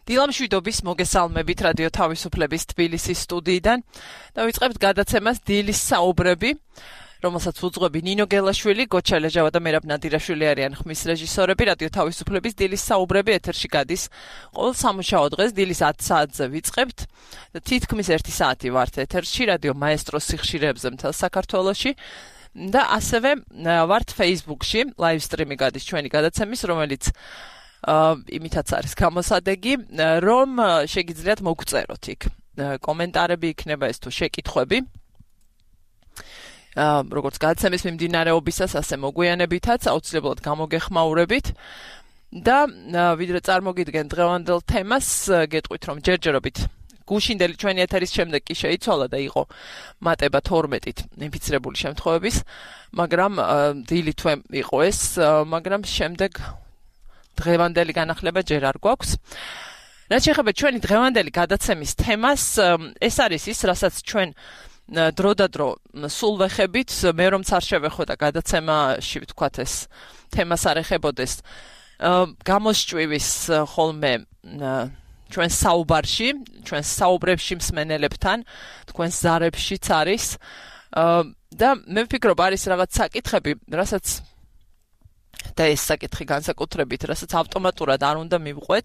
დილამშვიდობის მოგესალმებით რადიო თავისუფლების თბილისის სტუდიიდან და ვიწყებთ გადაცემას დილის საუბრები, რომელსაც უძღვები ნინო გელაშვილი, გოჩა ლეჟავა და მერაბ ნადირაშვილი არიან ხმის რეჟისორები. რადიო თავისუფლების დილის საუბრები ეთერში გადის ყოველ სამუშაო დღეს დილის 10 საათზე ვიწყებთ და თითქმის 1 საათი ვართ ეთერში რადიო მაესტროს სიხშირეებზე მთელ საქართველოში. და ასევე ვართ Facebook-ში, live stream-ი გადის ჩვენი გადაცემის, რომელიც იმითაც არის გამოსადეგი, რომ შეგიძლიათ მოგწეროთ იქ. კომენტარები იქნება ეს თუ შეკითხვები. როგორც გადაცემის მიმდინარეობისას, ასე მოგვიანებითაც აუცილებლად გამოგეხმაურებით. და ვიდრე წარმოგიდგენ დღევანდელ თემას, გეტყვით რომ ჯერჯერობით გუშინდელი ჩვენი ეთერის შემდეგ კი შეიცვალა და იყო მატება 12-ით ინფიცირებული შემთხვევების, მაგრამ დილი თვე იყო ეს, მაგრამ შემდეგ დღევანდელი განახლება ჯერ არ გვაქვს. რაც შეეხება ჩვენი დღევანდელი გადაცემის თემას, ეს არის ის, რასაც ჩვენ დროდადრო სულ ვეხებით, მე რომც არ შევეხო და გადაცემაში ვთქვათ ეს თემას არ ეხებოდეს, გამოსჭვივის ხოლმე ჩვენ საუბარში, ჩვენ საუბრებში მსმენელებთან, თქვენ ზარებშიც არის და მე ვფიქრობ არის რაღაც საკითხები, რასაც და ეს საკითხი განსაკუთრებით, რასაც ავტომატურად არ უნდა მივყვეთ,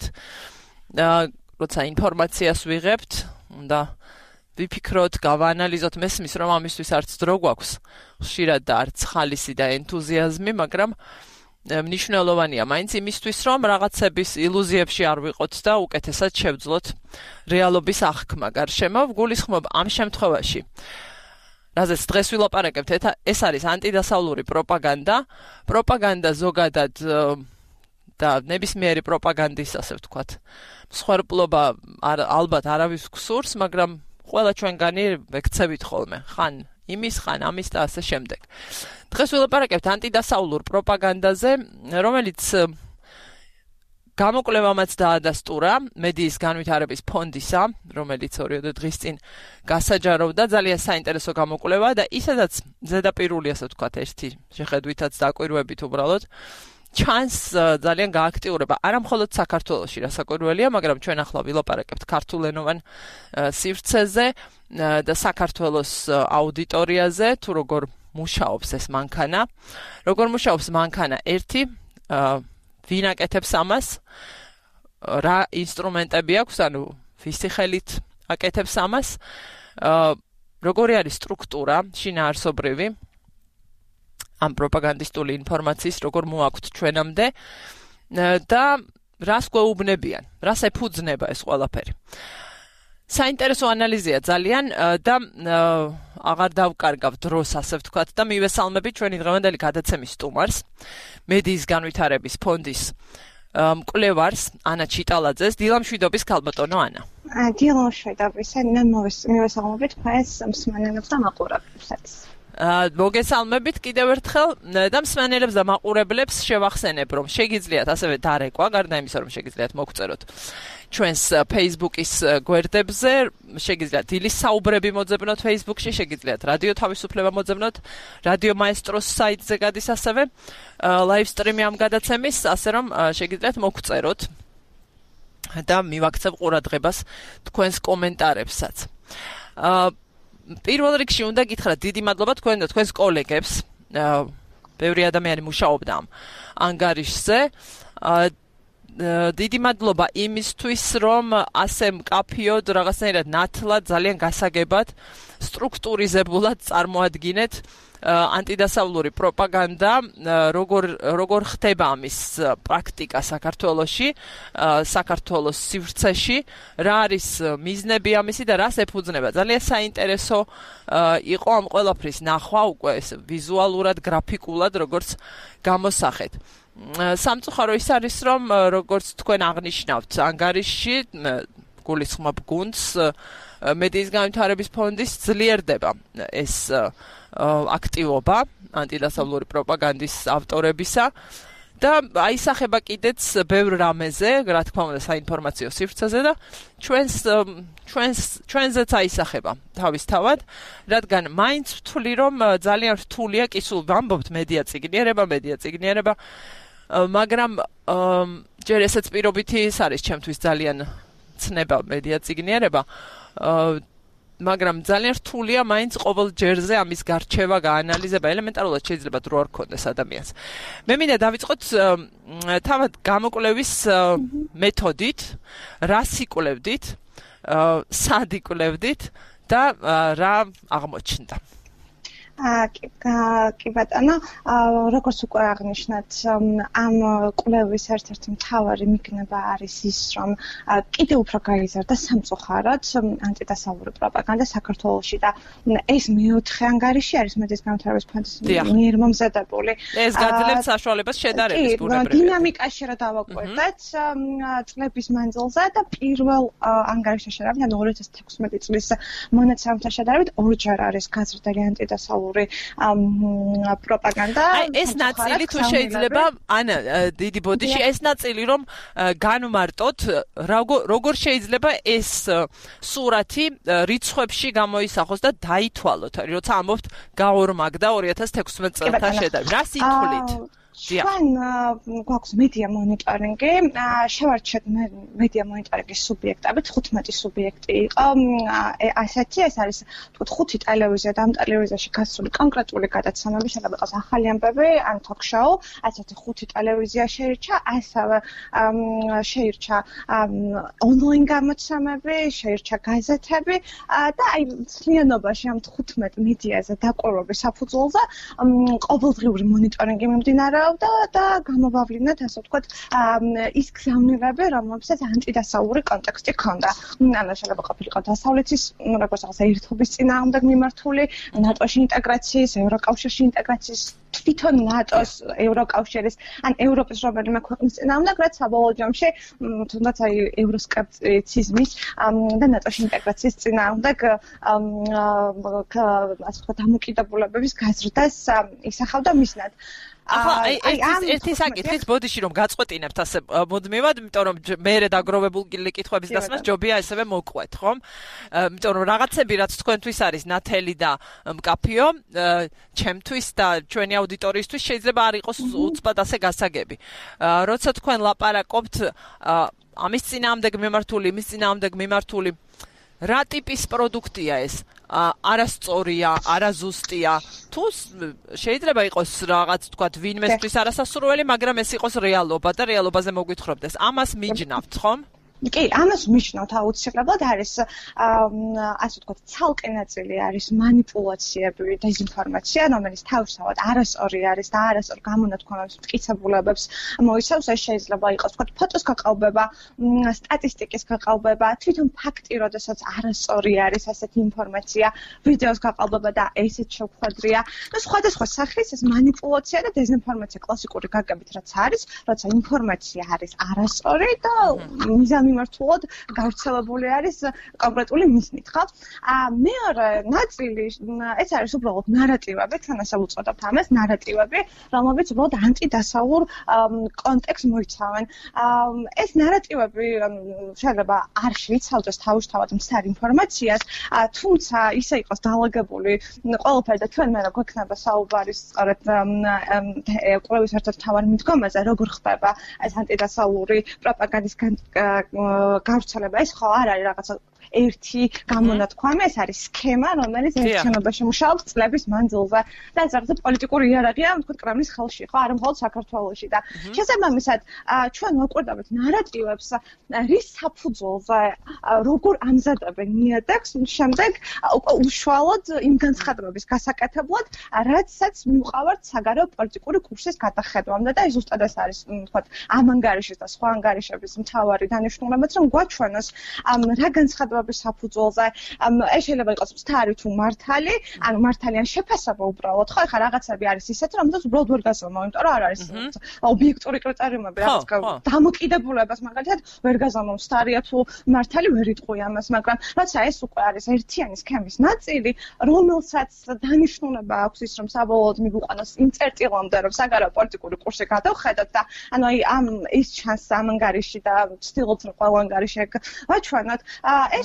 როცა ინფორმაციას ვიღებთ, უნდა ვიფიქროთ, გავაანალიზოთ, მესმის რომ ამისთვის არც დრო გვაქვს, ხშირად და არც ხალისი და ენთუზიაზმი, მაგრამ მნიშვნელოვანია მაინც იმისთვის, რომ რაღაცების ილუზიებში არ ვიყოთ და უკეთესად შევძლოთ რეალობის აღქმა გარშემო. ვგულისხმობ ამ შემთხვევაში, რაზეც დღეს ვილაპარაკებთ, ეს არის ანტიდასავლური პროპაგანდა. პროპაგანდა ზოგადად და ნებისმიერი პროპაგანდის, ასე ვთქვათ, მსხვერპლობა ალბათ არავის გსურს, მაგრამ ყველა ჩვენგანი ვექცევით ხოლმე, ხან იმის, ხან ამის და ასე შემდეგ. დღეს ვილაპარაკებთ ანტიდასავლურ პროპაგანდაზე, რომელიც გამოკვლევამაც დაადასტურა მედიის განვითარების ფონდისა, რომელიც 2 დღის წინ გასაჯაროვდა, ძალიან საინტერესო გამოკვლევა და ისედაც ზედაპირული, ასე ვთქვათ, ერთი შეხედვითაც დაკვირვებით უბრალოდ ჩანს ძალიან გააქტიურება არა მხოლოდ საქართველოში, რასაკვირველია, მაგრამ ჩვენ ახლა ვილაპარაკებთ ქართულენოვან სივრცეზე და საქართველოს აუდიტორიაზე, თუ როგორ მუშაობს ეს მანქანა. როგორ მუშაობს მანქანა? ერთი, ვინ აკეთებს ამას? რა ინსტრუმენტები აქვს, ანუ ვისი ხელით აკეთებს ამას? როგორი არის სტრუქტურა, შინაარსობრივი? ამ პროპაგანდისტული ინფორმაციის როგორ მოაქვთ ჩვენამდე და რას გვეუბნებიან, რას ეფუძნება ეს ყველაფერი. საინტერესო ანალიზია ძალიან და აღარ დავკარგავ დროს, ასე ვთქვათ, და მივესალმებით ჩვენი დღევანდელი გადაცემის სტუმარს, მედიის განვითარების ფონდის მკვლევარს ანა ჩიტალაძეს. დილამშვიდობის ქალბატონო ანა. დილამშვიდობის, მივესალმებით თქვენს მსმენელებს და მაყურებლებსაც. მოგესალმებით კიდევ ერთხელ და მსმენელებს და მაყურებლებს შევახსენებ, რომ შეგიძლიათ ასევე დარეკვა, გარდა იმისა, რომ შეგიძლიათ მოგწეროთ ჩვენს Facebook-ის გვერდებზე, შეგიძლიათ დილის საუბრები მოძებნოთ Facebook-ში, შეგიძლიათ რადიო თავისუფლება მოძებნოთ, რადიო მაესტროს საიტზე გადის ასევე live stream-ი ამ გადაცემის, ასე რომ შეგიძლიათ მოგწეროთ და მივაქცევ ყურადღებას თქვენს კომენტარებსაც. პირველ რიგში უნდა გითხრათ დიდი მადლობა თქვენ და თქვენს კოლეგებს. ბევრი ადამიანი მუშაობდა ამ ანგარიშზე. დიდი მადლობა იმისთვის, რომ ასე მკაფიოდ, რაღაცნაირად ნათლად, ძალიან გასაგებად, სტრუქტურიზებულად წარმოადგინეთ ანტიდასავლური პროპაგანდა, როგორ ხდება ამის პრაქტიკა საქართველოში, საქართველოს სივრცეში, რა არის მიზნები ამისი და რას ეფუძნება. ძალიან საინტერესო იყო ამ ყველაფრის ნახვა უკვე ვიზუალურად, გრაფიკულად, როგორც გამოსახეთ. სამწუხარო ის არის, რომ როგორც თქვენ აღნიშნავთ ანგარიშში, გულისხმობ გუნდს, მედიის განვითარების ფონდის ძლიერდება ეს აქტივობა ანტიდასავლური პროპაგანდის ავტორებისა და აისახება კიდეც ბევრ რამეზე, რა თქმა უნდა, საინფორმაციო სივრცეზე და ჩვენზეც აისახება თავისთავად, რადგან მაინც ვთვლი, რომ ძალიან რთულია კი სულ ვამბობთ მედია წიგნიერება, მაგრამ ჯერ ესეც პირობითი ის არის ჩემთვის ძალიან ცნება მედია წიგნიერება მაგრამ ძალიან რთულია მაინც ყოველ ჯერზე ამის გარჩევა გაანალიზება ელემენტარულად შეიძლება დრო არ ქონდეს ადამიანს მე მინდა დავიწყოთ თავად გამოკვლევის მეთოდით რას იკვლევდით სად იკვლევდით და რა აღმოჩნდა კი ბატონო, როგორც უკვე აღნიშნეთ, ამ კვლევის ერთ-ერთი მთავარი მიგნება არის ის, რომ კიდევ უფრო გაიზარდა სამწუხაროდ ანტიდასავლური პროპაგანდა საქართველოში და ეს მეოთხე ანგარიში არის მედიის განვითარების ფონდის მიერ მომზადებული. ეს გაძლევს საშუალებას შედარების ბუნებრივად. დინამიკაში რა დავაკვირდეთ წლების მანძილზე და პირველ ანგარიშში შედარებით, ანუ 2016 წლის მონაცემთან შედარებით ორჯერ არის გაზრდილი ანტიდასავლური პროპაგანდა. ეს ნაწილი თუ შეიძლება, ანა, დიდი ბოდიში, ეს ნაწილი რომ განვმარტოთ, როგორ შეიძლება ეს სურათი რიცხვებში გამოისახოს და დაითვალოთ, როცა ამბობთ გაორმაგდა 2016 წელთან შედარებით. რას ითვლით? ჩვენ გვაქვს მედია მონიტორინგი, შევარჩიეთ მედია მონიტორინგის სუბიექტები, 15 სუბიექტი იყო. ასეთი ეს არის თქო 5 ტელევიზია და ამ ტელევიზიაში გასული კონკრეტული გადაცემები, შეიძლება იყოს ახალი ამბები, ან ток-შოუ, ასეთი 5 ტელევიზია შეირჩა, ასევე შეირჩა ონლაინ გამოცემები, შეირჩა გაზეთები და აი მთლიანობაში ამ 15 მედიაზე დაკვირვების საფუძველზე ყოველდღიური მონიტორინგი მიმდინარეობს და გამოვავლინეთ ასე ვთქვათ ის გზავნილები, რომელსაც ანტიდასავლური კონტექსტი ჰქონდა. ანუ შეიძლება ყოფილიყო დასავლეთის, როგორც ახლა ერთობის წინააღმდეგ მიმართული, ნატოში ინტეგრაციის, ევროკავშირში ინტეგრაციის, თვითონ ნატოს, ევროკავშირის, ან ევროპის რომელიმე ქვეყნის წინააღმდეგ, რაც საბოლოო ჯამში თუნდაც აი ევროსკეპტიციზმის და ნატოში ინტეგრაციის წინააღმდეგ ასე ვთქვათ დამოკიდებულებების გაზრდას ისახავდა მისნად. ახლა ერთი საკითხით ბოდიში რომ გაწყვეტინებთ ასე მუდმივად, იმიტომ რომ მეერე დაგროვებული კითხვების დასმას ჯობია ესევე მოყვეთ, ხომ? იმიტომ რომ რაღაცები რაც თქვენთვის არის ნათელი და მკაფიო, ჩემთვის და ჩვენი აუდიტორიისთვის შეიძლება არ იყოს უცბად ასე გასაგები. როცა თქვენ ლაპარაკობთ ამის წინააღმდეგ მიმართული, იმის წინააღმდეგ მიმართული, რა ტიპის პროდუქტია ეს? არასწორია, არაზუსტია. თუ შეიძლება იყოს რაღაც თქვათ ვინმესთვის არასასურველი, მაგრამ ეს იყოს რეალობა და რეალობაზე მოგვითხრობდეს. ამას მიჯნავთ, ხომ? კი, ამას მიჯნავთ აუცილებლად არის ასე ვთქვათ, ცალკე ნაწილი არის манипуляციები, დეზინფორმაცია, რომელიც თავისთავად არასწორი არის და არასწორ გამონათქვამებს, მტკიცებულებებს მოიცავს. ეს შეიძლება იყოს ვთქვათ, ფოტოს გაყალბება, სტატისტიკის გაყალბება, თვითონ ფაქტი, როდესაც არასწორი არის ასეთი ინფორმაცია, ვიდეოს გაყალბება და ესეც შევხვედრია. და სხვადასხვა სახის ეს манипуляცია და დეზინფორმაცია კლასიკური გაგებით რაც არის, როცა ინფორმაცია არის არასწორი და მიზანმიმართულად გავრცელებული არის კონკრეტული მიზნით, ხო? მეორე ნაწილი ეს არის უბრალოდ ნარატივები, თან ასე ვუწოდებთ ამას, ნარატივები, რომელიც უბრალოდ ანტიდასავლურ კონტექსტს მოიცავენ. ეს ნარატივები შეიძლება არ შეიცავდეს თავისთავად მცდარ ინფორმაციას, თუმცა ისე იყოს დაალაგებული ყველაფერი და ჩვენ მერე გვექნება საუბარი სწორედ კვლევის ერთ-ერთ მთავარ მიდგომაზე, როგორ ხდება ეს ანტიდასავლური პროპაგანდის გავრცელება. ეს ხო არ არის რაღაცა ერთი გამონათქვამი, ეს არის სქემა, რომელიც ერთ შენობაში მუშაობს წლების მანძილზე და ეს რაღაცა პოლიტიკური იერარქია, თქო, კრემლის ხელში, ხო, არა მხოლოდ საქართველოში და შესაბამისად ჩვენ ვაკვირდებით ნარატივებს, რის საფუძველზე როგორ ამზადებენ ნიადაგს, შემდეგ უშუალოდ იმ განცხადებების გასაკეთებლად, რაცაც მიუყავართ საგარეო პოლიტიკური კურსის გადახედვამდე და ეს ზუსტად ეს არის, თქო, ამ ანგარიშის და სხვა ანგარიშების მთავარი დანიშნულებაც, რომ გვაჩვენოს რა განცხადება საფუძველზე ეს შეიძლება იყოს მცდარი თუ მართალი, ანუ მართალიან შეფასება უბრალოდ, ხო, ეხლა რაღაცები არის ისეთი, რომელსაც უბრალოდ ვერ გასწავლო, იმიტომ რომ არ არის ობიექტური კრიტერიუმები, რაღაც დამოკიდებულებას მაგალითად ვერ გაზამო, მცდარია თუ მართალი ვერ იტყვი ამას, მაგრამ როცა ეს უკვე არის ერთიანი სქემის ნაწილი, რომელსაც დანიშნულება აქვს ის, რომ საბოლოოდ მიგვიყვანოს იმ წერტილამდე, რომ საგარეო პოლიტიკური კურსი გადავხედოთ და ანუ აი ამ ის ჩანს ამ ანგარიში და ვცდილობთ რომ ყველა ანგარიში ვაჩვენოთ, ეს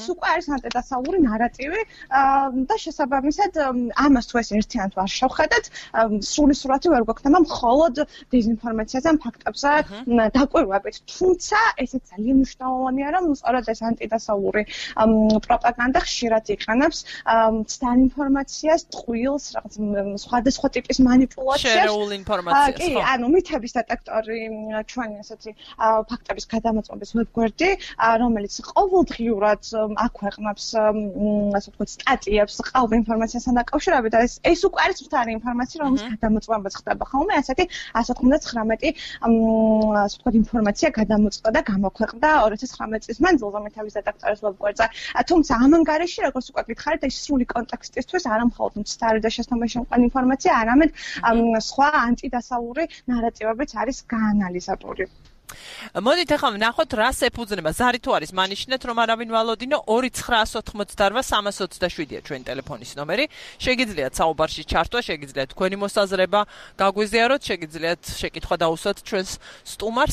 ეს უკვე არის ანტიდასავლური ნარატივი და შესაბამისად ამას თუ ეს ერთიანად არ შევხედეთ, სრული სურათი ვერ გვაქვს, მხოლოდ დეзинფორმაციაზე, ფაქტებზე დაკვირვებით. თუმცა ესეც ძალიან მნიშვნელოვანია, რომ სწორედ ეს ანტიდასავლური პროპაგანდა ხშირად იყენებს მცდარ ინფორმაციას, ტყუილს, რაღაც სხვადასხვა ტიპის манипуляციას. შერეულ ინფორმაციას. კი, ანუ მითების დეტექტორი, ჩვენი ასეთი ფაქტების გადამოწმების ვებგვერდი, რომელიც ყოველდღიურად აქვეყნებს, ასე ვთქვათ, სტატიებს ყალბ ინფორმაციასთან დაკავშირებით და ეს უკვე არის მცდარი ინფორმაცია, რომლის გადამოწმებაც ხდება ხოლმე, ასეთი 159 ასე ვთქვათ, ინფორმაცია გადამოწმდა და გამოქვეყნდა 2019 წლის მანძილზე მითების დეტექტორის ვებგვერდზე. თუმცა ამ ანგარიში, როგორც უკვე გითხარით, ეს სრული კონტექსტისთვის არა მხოლოდ მცდარი და შესაბამისად ინფორმაცია, არამედ სხვა ანტიდასავლური ნარატივებიც არის გაანალიზებული. მოდით ახლა ვნახოთ რას ეფუძნება. ზარი თუ არის მანიშნეთ რომ არავინ ვალოდინო 2988327-ია ჩვენი ტელეფონის ნომერი. შეგიძლიათ საუბარში ჩართვა, შეგიძლიათ თქვენი მოსაზრება გაგვიზიაროთ, შეგიძლიათ შეკითხვა დაუსვათ ჩვენს სტუმარს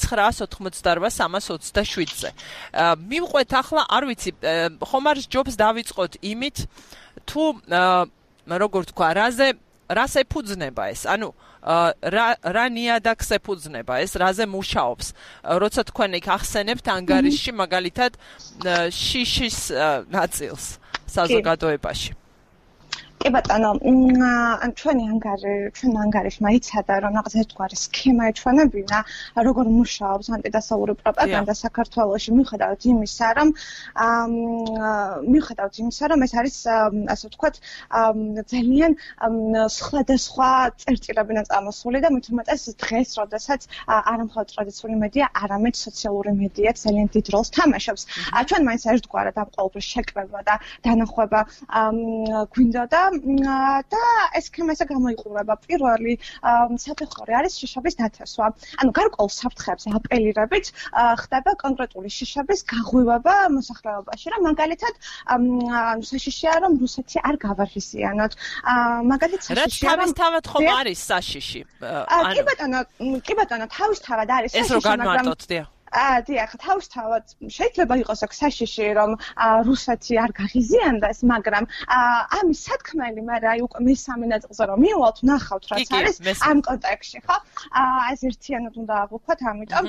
2988327-ზე. მივყვეთ ახლა, არ ვიცი, ხომ არ ჯობს დავიწყოთ იმით თუ როგორ თქვა, რას ეფუძნება ეს? ანუ რა ნიადაგს ეფუძნება ეს, რაზე მუშაობს? როცა თქვენ იქ ახსენებთ ანგარიშში მაგალითად შიშის ნაწილს საზოგადოებაში. კი ბატონო, ჩვენი ანგარიშმა იცადა, რომ რაღაც ერთგვარი სქემა ეჩვენებინა, როგორ მუშაობს ანტიდასავლური პროპაგანდა საქართველოში, მიუხედავად იმისა, რომ ეს არის, ასე ვთქვათ, ძალიან სხვადასხვა წერტილებიდან წამოსული და მით უმეტეს დღეს, როდესაც არა მხოლოდ ტრადიციული მედია, არამედ სოციალური მედია ძალიან დიდ როლს თამაშობს. ჩვენ მაინც ერთგვარად ამ ყოველთვის შეკრება და დანახვება გვინდოდა და ეს სქემა ესე გამოიყურება. პირველი საფეხური არის შიშების დათესვა. ანუ გარკვეულ საფრთხეებზე აპელირებით ხდება კონკრეტული შიშების გაღვივება მოსახლეობაში, რომ მაგალითად საშიშია, რომ რუსეთი არ გავარხიზიანოთ. მაგალითად საშიშია, რომ თავისთავად ხომ არის საშიში? კი ბატონო, თავისთავად არის საშიში, მაგრამ ეს რო განმარტოთ, დიახ. დიახ, თავისთავად შეიძლება იყოს აქ საშიში, რომ რუსეთი არ გაღიზიანდეს, მაგრამ ამის სათქმელი, მაგრამ აი უკვე მესამე ნაწილზე რომ მივალთ, ნახავთ რაც არის ამ კონტექსტში, ხო? ეს ერთიანად უნდა აღვქვათ, ამიტომ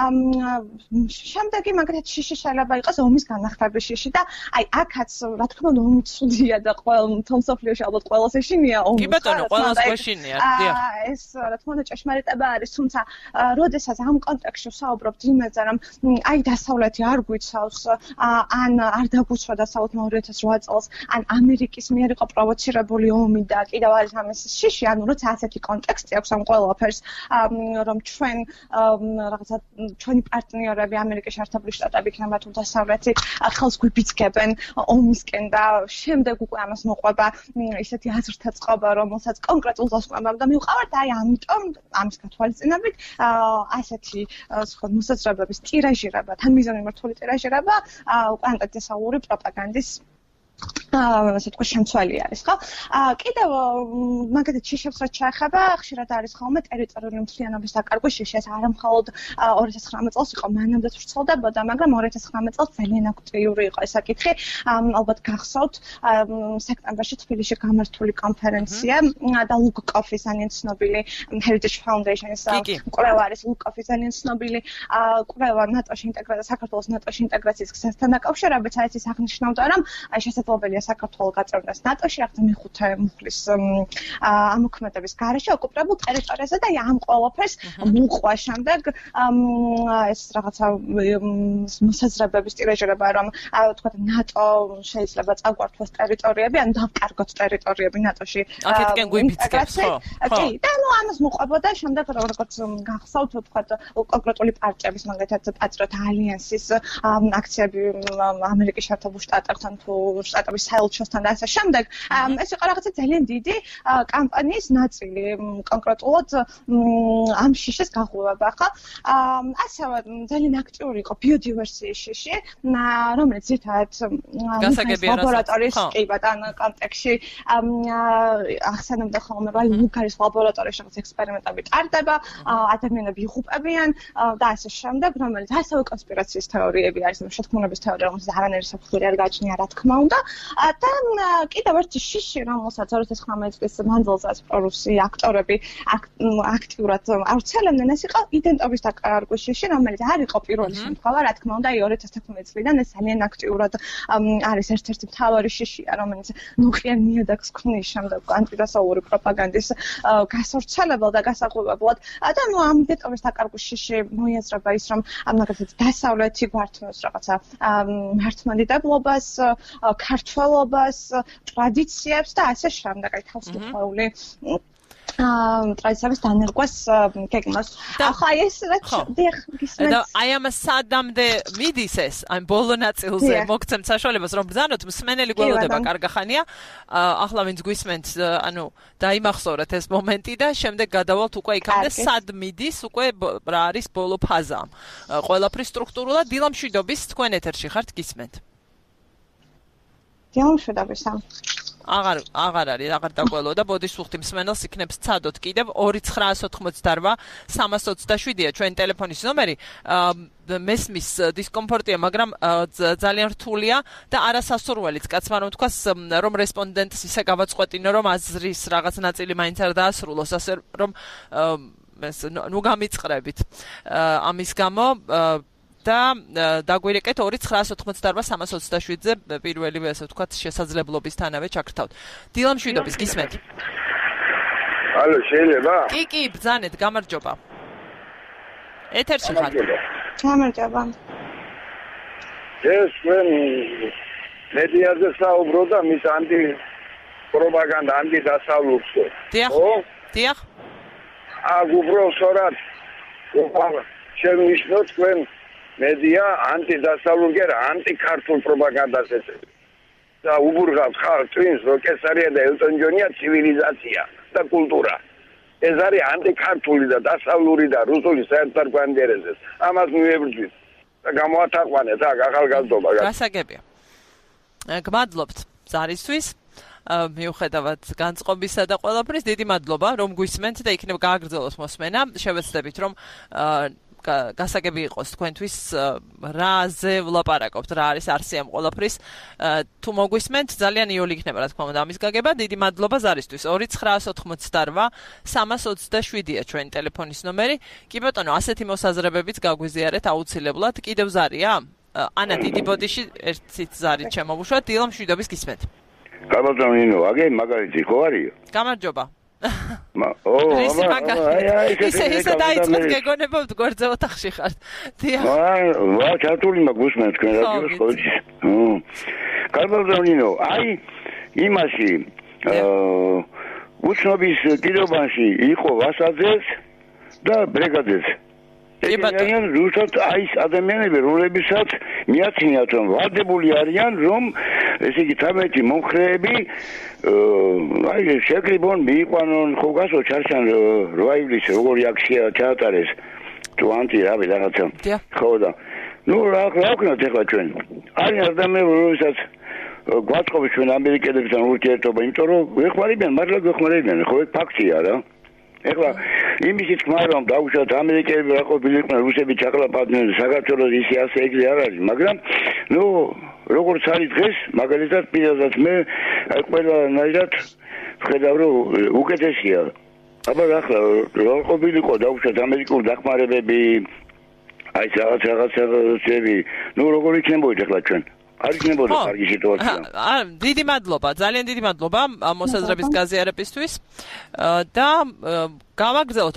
შემდეგი მაგალითად შიში შეიძლება იყოს ომის განახლების შიში და აი აქაც რა თქმა უნდა ომი ცუდია და მთელ მსოფლიოში ალბათ ყველას ეშინია ომი. კი ბატონო, ყველას ეშინია, დიახ. ეს რა თქმა უნდა ჭეშმარიტება არის, თუმცა როდესაც ამ კონტექსტში ვსაუბრობთ იმაზე, რომ აი დასავლეთი არ გვიცავს, ან არ დაგუცვა დასავლეთმა 2008 წელს, ან ამერიკის მიერ იყო პროვოცირებული ომი და კიდევ არის ამის შიში, ანუ როცა ასეთი კონტექსტი აქვს ამ ყველაფერს, რომ ჩვენ რაღაცა ჩვენი პარტნიორები ამერიკის შეერთებული შტატები იქნება თუ დასავლეთი ხელს გვიბიძგებენ ომისკენ და შემდეგ უკვე ამას მოყვება ისეთი აზრთა წყობა, რომელსაც კონკრეტულ დასკვნებამ და მივყავართ, აი ამიტომ ამის გათვალისწინებით ასეთი მოსაზრებების ტირაჟირება, თან მიზანმიმართული ტირაჟირება უკვე ანტიდასავლური პროპაგანდის ასე თქვა შემცველი არის, ხო? კიდევ მაგალითად შიშებს რაც შეეხება, ხშირად არის ხოლმე ტერიტორიული მთლიანობის დაკარგვა შიშეს, არა მხოლოდ 2019 წელს იყო, მანამდე ვრცელდებოდა, მაგრამ 2019 წელს ძალიან აქტიური იყო ეს საკითხი. ალბათ გახსოვთ, სექტემბერში თბილისში გამართული კონფერენცია და ლუკკოფის ძალიან ცნობილი Heritage Foundation-ის კვლევა არის, ლუკკოფის ძალიან ცნობილი კვლევა ნატოში ინტეგრაცია, საქართველოს ნატოში ინტეგრაციის გზასთან დაკავშირებით, სადაც ის აღნიშნავდა, რომ შესაძლებელია საქართველოს გაწევრას ნატოში რაღაც მეხუთე მუხლის ამოქმედების გარეშე ოკუპირებულ ტერიტორიაზე და ამ ყველაფერს მოყვა შემდეგ ეს რაღაცა მოსაზრებების ტირაჟირება, რომ თქვა ნატო შეიძლება წაგვართვას ტერიტორიები, ან დავკარგოთ ტერიტორიები ნატოში. აქეთკენ გვიბიძგებს, ხო? კი, და ნუ ამას მოყვებოდა შემდეგ როგორც გახსოვთ, თქვა კონკრეტული პარტიების, მაგალითად პატრიოტ ალიანსის აქციები ამერიკის შეერთებულ შტატებთან თუ შტატების საელჩოსთან და ასე შემდეგ. ეს იყო რაღაცა ძალიან დიდი კამპანიის ნაწილი, კონკრეტულად ამ შიშის გაღვივება, ხო? ასევე ძალიან აქტიური იყო ბიოდივერსიის შიში, რომელიც ერთად ლაბორატორიის კი ბატონო კონტექსტში ახსენებდა ხოლმე, რომ ლუკარის ლაბორატორიაში რაღაც ექსპერიმენტები ტარდება, ადამიანები იღუპებიან და ასე შემდეგ, რომელიც ასევე კონსპირაციის თეორიები არის, შეთქმულების თეორია, რომელსაც არანაირი საფუძველი არ გააჩნია, რა თქმა უნდა. და კიდევ ერთი შიში, რომელსაც 2019 წლის მანძილზე პრორუსი აქტორები აქტიურად ავრცელებდნენ, ეს იყო იდენტობის დაკარგვის შიში, რომელიც არ იყო პირველი შემთხვევა, რა თქმა უნდა, 2011 წლიდან ეს ძალიან აქტიურად არის ერთ-ერთი მთავარი შიშია, რომელიც ნუკლეარ ნიადაგს ქმნის შემდეგ ანტიდასავლური პროპაგანდის გასავრცელებელ და გასაღვივებლად. და ამ იდენტობის დაკარგვის შიში მოიაზრება ის, რომ მაგალითად დასავლეთი გვართმევს რაღაცა მართლმადიდებლობას, ქართველობას, ტრადიციებს და ასე შემდეგ, აი თავისუფლებული ტრადიციების დანერგვას გეგმავს. ახლა ეს რაც გისმენთ. აი ამ სადამდე მიდის ეს, აი ბოლო ნაწილზე მოგცემთ საშუალებას, რომ ბრძანოთ, მსმენელი გველოდება კარგახანია. ახლა ვინც გისმენთ, ანუ დაიმახსოვრეთ ეს მომენტი და შემდეგ გადავალთ უკვე იქამდე სად მიდის, უკვე რა არის ბოლო ფაზა. ყველაფრის სტრუქტურულად დილამშვიდობის თქვენ ეთერში ხართ გისმენთ. დილამშვიდობისა. აღარ არის, აღარ დაგველოდა, ბოდიშ ვუხტი მსმენელს იქნებს ცადოთ კიდევ 2988 327-ია ჩვენ ტელეფონის ნომერი. მესმის დისკომფორტია, მაგრამ ძალიან რთულია და არასასურველიც კაცმა რომ თქვას, რომ რესპონდენტს ისე გავაწყვეტინო, რომ აზრის რაღაც ნაწილი მაინც არ დაასრულოს, ასე რომ ნუ გამიწყრებით ამის გამო და დაგვირეკეთ 2988-327-ზე პირველი ასე ვთქვათ შესაძლებლობისთანავე ჩაგრთავთ. დილამშვიდობის გისმენთ. ალო, შეიძლება? კი, ბრძანეთ, გამარჯობა. ეთერში ხარ. გამარჯობა. ეს ჩვენ მედიაზე საუბრობდა მის ანტი-პროპაგანდა, ანტიდასავლურსო. დიახ. უბრალოდ სწორად შევნიშნოთ თქვენ მედია ანტიდასავლურ და ანტიქართულ პროპაგანდას ეწევს. და უბურღავს ხალხს twins, რომ კესარია და ელტონ ჯონია ცივილიზაცია და კულტურა. ეს არის ანტიქართული და დასავლური და რუსული საერთო ინტერესებს. ამას მიებრძვით და გამოათაყვანეთ აქ ახალგაზრდობა. გასაგებია. გმადლობთ ზარისთვის. მიუხედავად განწყობისა და ყველაფრის, დიდი მადლობა, რომ გვისმენთ და იქნებ გააგრძელოს მოსმენა. შევეცდებით, რომ გასაგები იყოს თქვენთვის რაზე ვლაპარაკობთ, რა არის არსი ამ ყველაფრის. თუ მოგვისმენთ, ძალიან იოლი იქნება, რა თქმა უნდა, ამის გაგება. დიდი მადლობა ზარისთვის. 2988 327-ია ჩვენი ტელეფონის ნომერი. კი ბატონო, ასეთი მოსაზრებებიც გაგვიზიარეთ აუცილებლად. კიდევ ზარია? ანა, დიდი ბოდიში ერთით ზარით შემოვუშვათ. დილამშვიდობის გისმენთ. გაბატონინო, აგე მაგალითი ხო არის? გამარჯობა. ისე დაიწყეთ გეგონებობთ გვერდზე ოთახში ხართ. ჩართული მაგუსმენ თქვენ რადიოს ყოველთვის. გაბატონინო, აი იმაში უცნობის კიდობაში იყო ვასაძეს და ბრიგადეს. ეგენ რუსოთ აი ადამიანები, რომლებსაც მიაცინიათ, რომ ვადებული არიან, რომ ესე იგი 13 მომხრეები აი შეკრიბონ, მიიყვანონ, ხო გასო ჩარჩან 8 ივლისს როგორი აქცია ჩაატარეს თუ ანტი რავი რაღაცა. ხო და ნუ რა ვქნათ ახლა ჩვენ. არის ადამიანები, რომლებსაც გვაწყობს ჩვენ ამერიკელებთან ურთიერთობა, იმიტომ რომ ვეხმარებიან, მაგრამ გვეხმარებიან, ხო ეს ფაქტია რა. ეხლა იმისი თქმა რომ დაუშვათ ამერიკელები რა ყოფილიყვნენ რუსები ჩაყლაპავდნენ საქართველოს ისე ასე ეგრე არ არის, მაგრამ ნუ როგორც არის დღეს, მაგალითად პირადად მე ყველანაირად ვხედავ რომ უკეთესია. აბა ახლა რა ყოფილიყო დაუშვათ ამერიკული დახმარებები, აი რაღაცები, ნუ როგორ იქნებოდა ახლა ჩვენ? არ იქნებოდა კარგი სიტუაცია. დიდი მადლობა, ძალიან დიდი მადლობა მოსაზრების გაზიარებისთვის და გავაგრძელოთ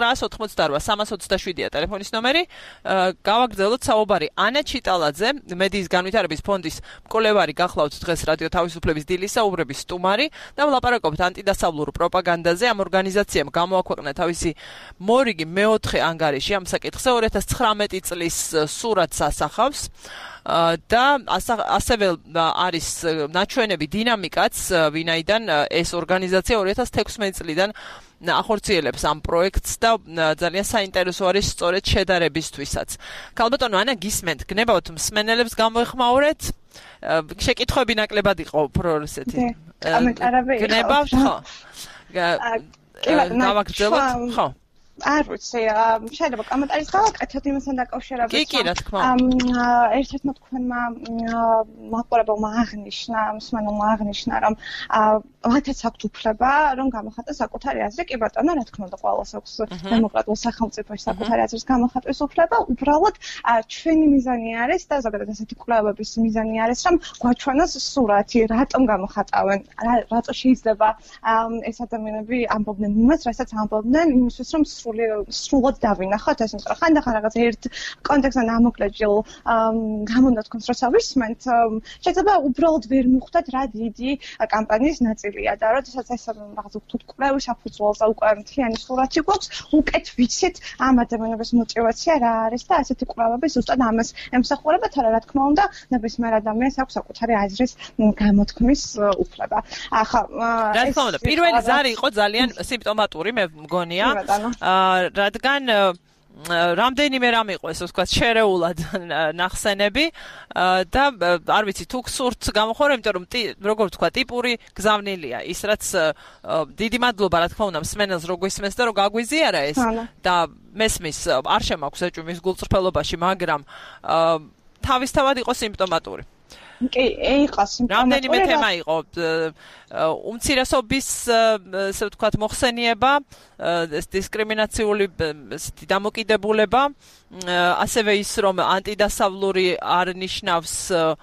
2988-327-ია ტელეფონის ნომერი. გავაგრძელოთ საუბარი ანა ჩიტალაძე, მედიის განვითარების ფონდის მკვლევარი, გახლავთ დღეს რადიო თავისუფლების დილის საუბრების სტუმარი და ვლაპარაკობთ ანტიდასავლურ პროპაგანდაზე. ამ ორგანიზაციამ გამოაქვეყნა თავისი მორიგი მეოთხე ანგარიში ამ საკითხზე 2019 წლის სურათს ასახავს. და ასევე არის ნაჩვენები დინამიკაც, ვინაიდან ეს ორგანიზაცია 2016 წლიდან ახორციელებს ამ პროექტს და ძალიან საინტერესო არის სწორედ შედარებისთვისაც. ქალბატონო ანა, გისმენთ, გნებავთ მსმენელებს გამოეხმაურეთ? შეკითხვები ნაკლებად იყო უფრო ესეთი. კომენტარები იყო. გნებავთ, ხო? გავაგრძელოთ, ხო? არ ვიცი, შეიძლება კომენტარის გავაკეთოთ იმასთან დაკავშირებით. კი, რა თქმა უნდა. ერთ-ერთმა თქვენმა მაყურებელმა აღნიშნა, მსმენელმა აღნიშნა, რომ მათაც აქვთ უფლება, რომ გამოხატოს საკუთარი აზრი. კი ბატონო, რა თქმა უნდა, ყველას აქვს დემოკრატიულ სახელმწიფოში საკუთარი აზრის გამოხატვის უფლება. უბრალოდ ჩვენი მიზანი არის და ზოგადად ასეთი კვლევების მიზანი არის, რომ გვაჩვენოს სურათი, რატომ გამოხატავენ, რატო შეიძლება ეს ადამიანები ამბობდნენ იმას, რასაც ამბობდნენ, იმისთვის რომ სრულად დავინახოთ ეს, იმიტომ რომ ხანდახან რაღაც ერთ კონტექსტთან ამოკლეჯილ გამონათქვამს როცა ვისმენთ, შეიძლება უბრალოდ ვერ მიხვდეთ რა დიდი კამპანიის ნაწილია და როდესაც ეს რაღაც უბრალოდ კვლევის საფუძველზე უკვე მთლიანი სურათი გვაქვს, უკეთ ვიცით ამ ადამიანების мотиваცია რა არის და ასეთი კვლევები ზუსტად ამას ემსახურება, თორე რა თქმა უნდა, ნებისმიერ ადამიანს აქვს საკუთარი აზრის გამოთქმის უფლება. ახლა რა თქმა უნდა, პირველი ზარი იყო ძალიან სიმპტომატური, მე მგონია. რადგან რამდენიმე რამ იყო ესე ვთქვათ შერეულად ნახსენები და არ ვიცი თუ გსურთ გამოხორე, იმიტომ რომ როგორ ვთქვა, ტიპური გზავნილია ის, რაც დიდი მადლობა რა თქმა უნდა მსმენელს რო გვისმენს და რო გაგვიზიარა ეს და მესმის არ შემაქვს ეჭვი მის გულწრფელობაში, მაგრამ თავისთავად იყო სიმპტომატური. კი, იყო სიმპტომატური. რამდენიმე თემა იყო უმცირესობის ესე ვთქვათ მოხსენება, ეს დისკრიმინაციული დამოკიდებულება, ასევე ის რომ ანტიდასავლური არ ნიშნავს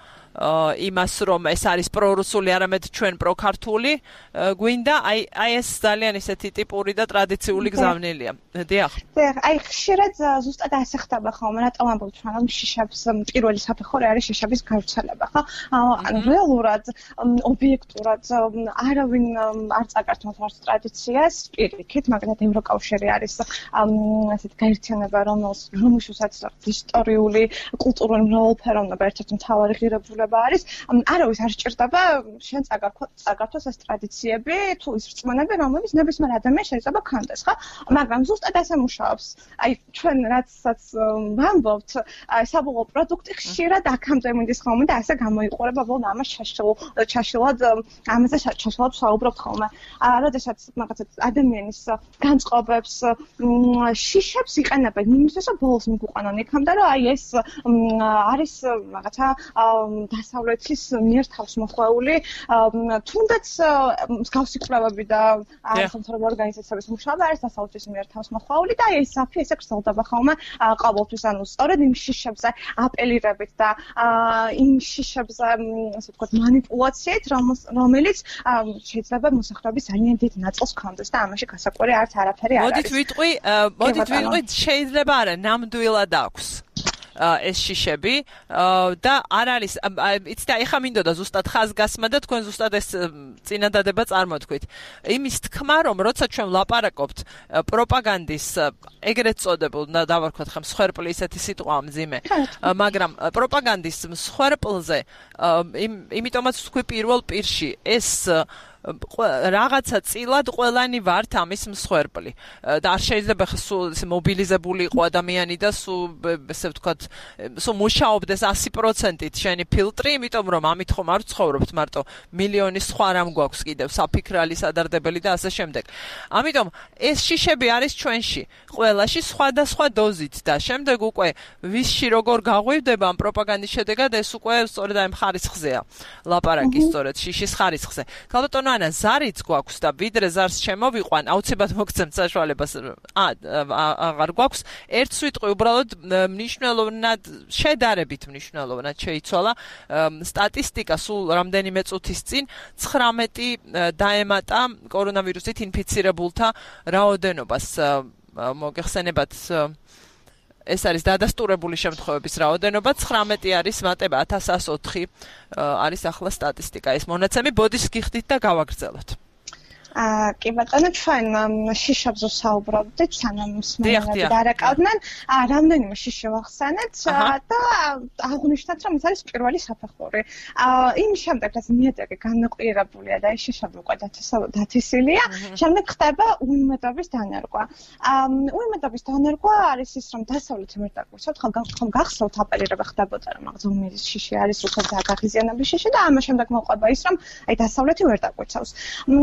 იმას რომ ეს არის პრორუსული, არამედ ჩვენ პროქართული გვინდა, აი ეს ძალიან ისეთი ტიპური და ტრადიციული გზავნილია. დიახ. აი ხშირად ზუსტად ასე ხდება ხოლმე, რატომ ამბობთ რომ შიშაბს პირველი საფეხური არის შიშაბის გავრცელება, ხო? ანუ რეალურად ობიექტურად არავინ არ წაკართავს არც ტრადიციას პირიქით, მაგრამ ევროკავშირი არის ასეთ გაერთიანება, რომელშიც ისტორიული, კულტურული მრავალფეროვნება ერთ-ერთი მთავარი ღირებულება არის. არავის არ სჭირდება შენ წაგართოს ეს ტრადიციები, თუ ის რწმენები, რომელიც ნებისმიერ ადამიანს შეიძლება ქონდეს, ხო? მაგრამ ზუსტად ასე მუშაობს. აი ჩვენ რაცაც ვამბობთ, საბოლოო პროდუქტი ხშირად აქამდე მიდის ხოლმე და ასე გამოიყურება, ბოლო ამას ჩაშილად ამაზე ჩაშილად საუბრობთ ხოლმე. როდესაც რაღაცა ადამიანის განწყობებს შიშებს იყენებენ იმისთვის, რომ ბოლოს მიგვიყვანონ იქამდე, რომ აი ეს არის რაღაცა დასავლეთის მიერ თავსმოხვეული, თუნდაც მსგავსი კვლევები და არასამთავრობო ორგანიზაციების მუშაობა არის დასავლეთის მიერ თავსმოხვეული და ეს საფი ესე გრძელდება ხოლმე ყოველთვის, ანუ სწორედ იმ შიშებზე აპელირებით და იმ შიშებზე, ასე ვთქვათ, манипуляციით, რომელიც შეიძლება მოსახლეობის ძალიან დიდ ნაწილს ჰქონდეს და ამაში გასაკვირი არც არაფერი არ არის. მოდით ვიტყვი, შეიძლება არა, ნამდვილად აქვს ეს შიშები და არ არის, იცით, ეხა მინდოდა ზუსტად ხაზგასმა და თქვენ ზუსტად ეს წინადადება წარმოთქვით. იმის თქმა, რომ როცა ჩვენ ვლაპარაკობთ პროპაგანდის ეგრეთ წოდებულ, დავარქვათ ხა მსხვერპლი, ისეთი სიტყვა მძიმე, მაგრამ პროპაგანდის მსხვერპლზე, იმიტომაც ვთქვი პირველ პირში, ეს რაღაცა წილად ყველანი ვართ ამის მსხვერპლი და არ შეიძლება სულ მობილიზებული იყო ადამიანი და სულ ესე ვთქვათ სულ მუშაობდეს 100%-ით შენი ფილტრი, იმიტომ რომ ამით ხომ არ ვცხოვრობთ მარტო, მილიონი სხვა რამ გვაქვს კიდევ, საფიქრალი, სადარდებელი და ასე შემდეგ. ამიტომ ეს შიშები არის ჩვენში, ყველაში სხვადასხვა დოზით და შემდეგ უკვე ვისში როგორ გაღვივდება ამ პროპაგანდის შედეგად, ეს უკვე სწორედ აი ხარისხზეა ლაპარაკი, სწორედ შიშის ხარისხზე. ქალბატონო თვითონ ზარიც გვაქვს და ვიდრე ზარს შემოვიყვან, აუცილებლად მოგცემთ საშუალებას. აღარ გვაქვს. ერთ სიტყვი უბრალოდ მნიშვნელოვნად შედარებით მნიშვნელოვნად შეიცვალა სტატისტიკა სულ რამდენიმე წუთის წინ 19 დაემატა კორონავირუსით ინფიცირებულთა რაოდენობას. მოგეხსენებათ ეს არის დადასტურებული შემთხვევების რაოდენობა 19 არის მატება 1104 არის ახლა სტატისტიკა ეს მონაცემი ბოდის გიხდით და გავაგრძელოთ. კი ბატონო ჩვენ შიშაბზე საუბრობდით სანამ მსმენელები დარაკავდნენ რამდენიმე შიში ვახსენეთ და აღნიშნეთ რომ ეს არის პირველი საფეხური იმის შემდეგ რაც მიედეგე განმეყირებულია და ეს შიშაბი უკვე დათესილია შემდეგ ხდება უიმედობის დანერგვა უიმედობის დანერგვა არის ის რომ დასავლეთი ვერ დაგვიცავთ ხომ გახსოვთ აპარირება ხდებოდა რომ აღზომის შიში არის რუსეთის დაგაღიზიანების შიში და ამის შემდეგ მოყვება ის რომ აი დასავლეთი ვერ დაგვიცავს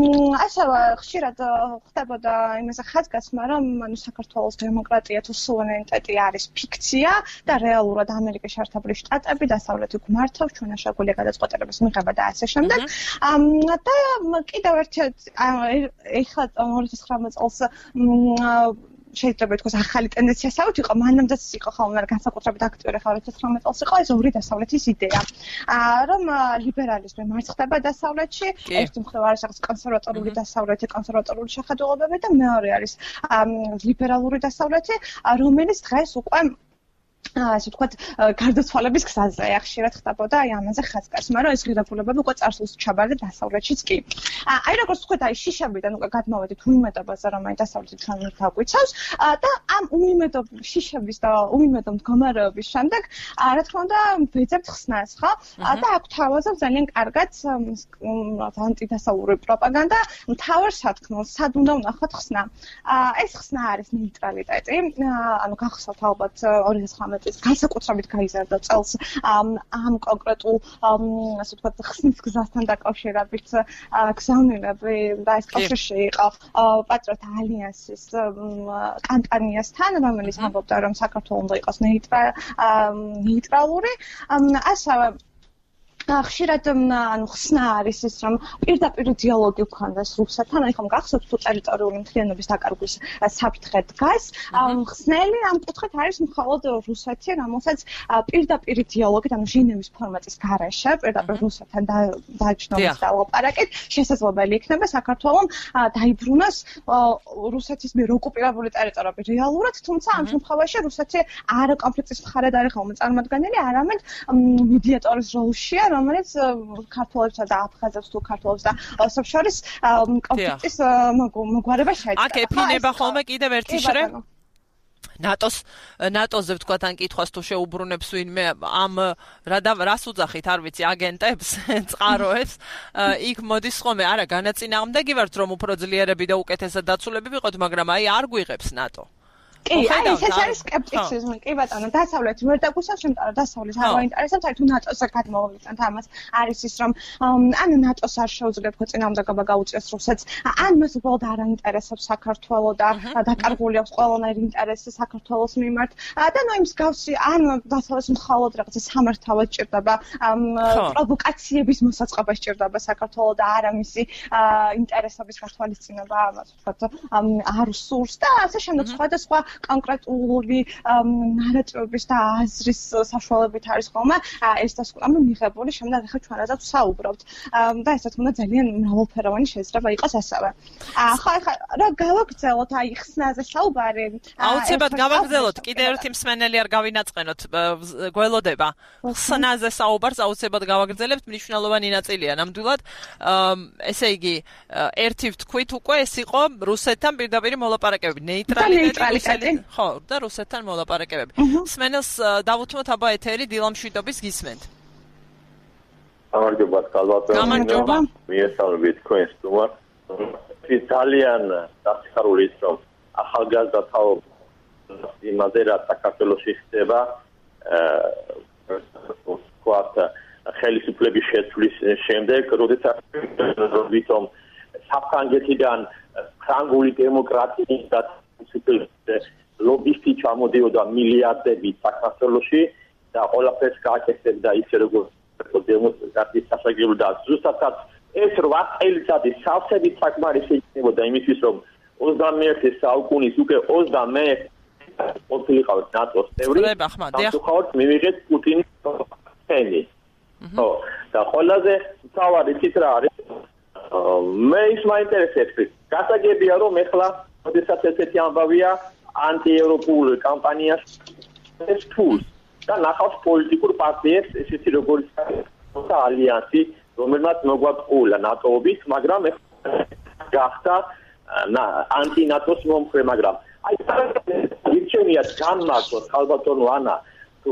ხშირად ხდებოდა იმაზე ხაზგასმა, რომ საქართველოს დემოკრატია თუ სუვერენიტეტი არის ფიქცია და რეალურად ამერიკის შეერთებული შტატები დასავლეთი გვმართავს ჩვენაშაგული გადაწყვეტილების მიღება და ასე შემდეგ. და კიდევ ერთ ეხლა 2019 წელს შეიძლება ითქვას ახალი ტენდენცია საუთ იყო მანამდეც იყო ხოლმე განსაკუთრებით აქტიური 2019 წელს იყო ეს ორი დასავლეთის იდეა რომ ლიბერალიზმი მარცხდება დასავლეთში ერთი მხრივ არის რაღაც კონსერვატორული დასავლეთი კონსერვატორული შეხედულებები და მეორე არის ლიბერალური დასავლეთი რომელიც დღეს უკვე ასე ვთქვათ გარდაცვალების გზაზეა ხშირად ხდებოდა აი ამაზე ხაზგას მაგრამ ეს ღირებულებები უკვე წარსულს ჩაბარდა დასავლეთშიც კი აი როგორც ვთქვათ აი შიშებიდან უკვე გადმოვედით უიმედობაზე რომ აი დასავლეთი ჩვენ დაგვიცავს და ამ შიშების და უიმედო მდგომარეობის შემდეგ რა თქმა უნდა ვეძებთ ხსნას ხო და აქ თავაზობ ძალიან კარგად ანტიდასავლური პროპაგანდა მთავარ სათქმელს სად უნდა ვნახოთ ხსნა ეს ხსნა არის ნეიტრალიტეტი ანუ გახსოვთ ალბათ 2019 განსაკუთრებით გაიზარდა წელს ამ კონკრეტულ ასე ვთქვათ ხსნის გზასთან დაკავშირებით გზავნილები და ეს კავშირში იყო პატრიოტ ალიანსის კამპანიასთან რომელიც ამბობდა რომ საქართველოს უნდა იყოს ნეიტრალური ასევე ხშირად ანუ ხსნა არის ის რომ პირდაპირ დიალოგი გქონდეს რუსეთთან აი ხომ გახსოვთ თუ ტერიტორიული მთლიანობის დაკარგვის საფრთხე დგას ხსნელი ამ კუთხით არის მხოლოდ რუსეთი რომელსაც პირდაპირ დიალოგით ანუ ჟინევის ფორმატის გარეშე პირდაპირ რუსეთთან დააჩნოს და ლაპარაკით შესაძლებელი იქნება საქართველოს დაიბრუნოს რუსეთის მიერ ოკუპირებული ტერიტორიები რეალურად თუმცა ამ შემთხვევაში რუსეთი არ კონფლიქტის მხარედ არის ხოლმე წარმოადგენელი არამედ მედიატორის როლშია რომელიც ქართველებსა და აფხაზებს თუ ქართველებს და ოსებს შორის კონფლიქტის მოგვარება შეეძლება. აქ ეფინება ხოლმე კიდევ ერთი შრე ნატოზე ვთქვათ ან კითხვას თუ შეუბრუნებს ვინმე ამ რას უძახით არ ვიცი აგენტებს წყაროებს იქ მოდის ხოლმე არა განაწინააღმდეგი ვართ რომ უფრო ძლიერები და უკეთესად დაცულები ვიყოთ მაგრამ აი არ გვიღებს ნატო კი, აი ეს არის სკეპტიციზმი, კი ბატონო, დასავლეთი ვერ დაგვისავს, იმიტომ რომ დასავლეთ არ გაინტერესებს, აი თუ ნატოს გადმოვიდეთ, ამას არის ის რომ ან ნატოს არ შეუძლია თქო წინააღმდეგობა გაუწიოს რუსეთს, ან მას უბრალოდ არ აინტერესებს საქართველო და დაკარგული აქვს ყველანაირი ინტერესი საქართველოს მიმართ და ნუ იმ მსგავსი ან დასავლეთს მხოლოდ რაღაცა სამართავად ჭირდება, პროვოკაციების მოსაწყობა სჭირდება საქართველო და არა მისი ინტერესების გათვალისწინება, ამას ვთქვათ, არ სურს და ასე შემდეგ სხვადასხვა კონკრეტული ნარატივების და აზრის საშუალებით არის ხოლმე ეს დასკვნები მიღებული შემდეგ ახლა ჩვენ რაზეც საუბრობთ და ეს თქმა უნდა ძალიან მრავალფეროვანი შეიძლება იყოს ასევე. ხო ახლა რა გავაგრძელოთ აი ხსნაზე საუბარი აუცილებლად გავაგრძელოთ კიდევ ერთი მსმენელი არ გავინაწყენოთ გველოდება ხსნაზე საუბარს აუცილებლად გავაგრძელებთ მნიშვნელოვანი ნაწილია ნამდვილად ესე იგი ერთი ვთქვით უკვე ეს იყო რუსეთთან პირდაპირ მოლაპარაკებები ნეიტრალიტეტი ხო და რუსეთთან მოლაპარაკებები. მსმენელს დავუთმოთ აბა ეთერი დილამშვიდობის გისმენთ. გამარჯობა გამარჯობა. მიესალმებით თქვენს სტუმარს. ის ძალიან დასახარული ის რომ ახალგაზრდა თაობა იმაზე რა საქართველოში ხდება ვთქვათ ხელისუფლების შეცვლის შემდეგ როდესაც ვითომ საფრანგეთიდან ფრანგული დემოკრატიის და ლობისტი ჩამოდიოდა მილიარდები საქართველოში და ყველაფერს გააკეთებდა ისე როგორც დემოკრატიის სასაგებო და ზუსტად ეს 8 წელიწადი სავსებით საკმარისი იქნებოდა იმისთვის, რომ 21 საუკუნის უკვე 21 ყოფილიყავთ ნატოს წევრი. სამწუხაროდ მივიღეთ პუტინის ხელი. ხო, და ყველაზე მთავარი ის რა არის? მე ის მაინტერესებს. გასაგებია რომ ეხლა შესაძლოა ესეთი ამბავია ანტიევროპულ კამპანიას ეს ფულს და ნახავს პოლიტიკურ პარტიებს ესეთი როგორც ალიანსი, რომელმაც მოგვაწყულა ნატოობის, მაგრამ გახდა ანტი-ნატოს მომხრე, მაგრამ აი ისჩენიათ განმარტოთ ხალბატონო ანა თუ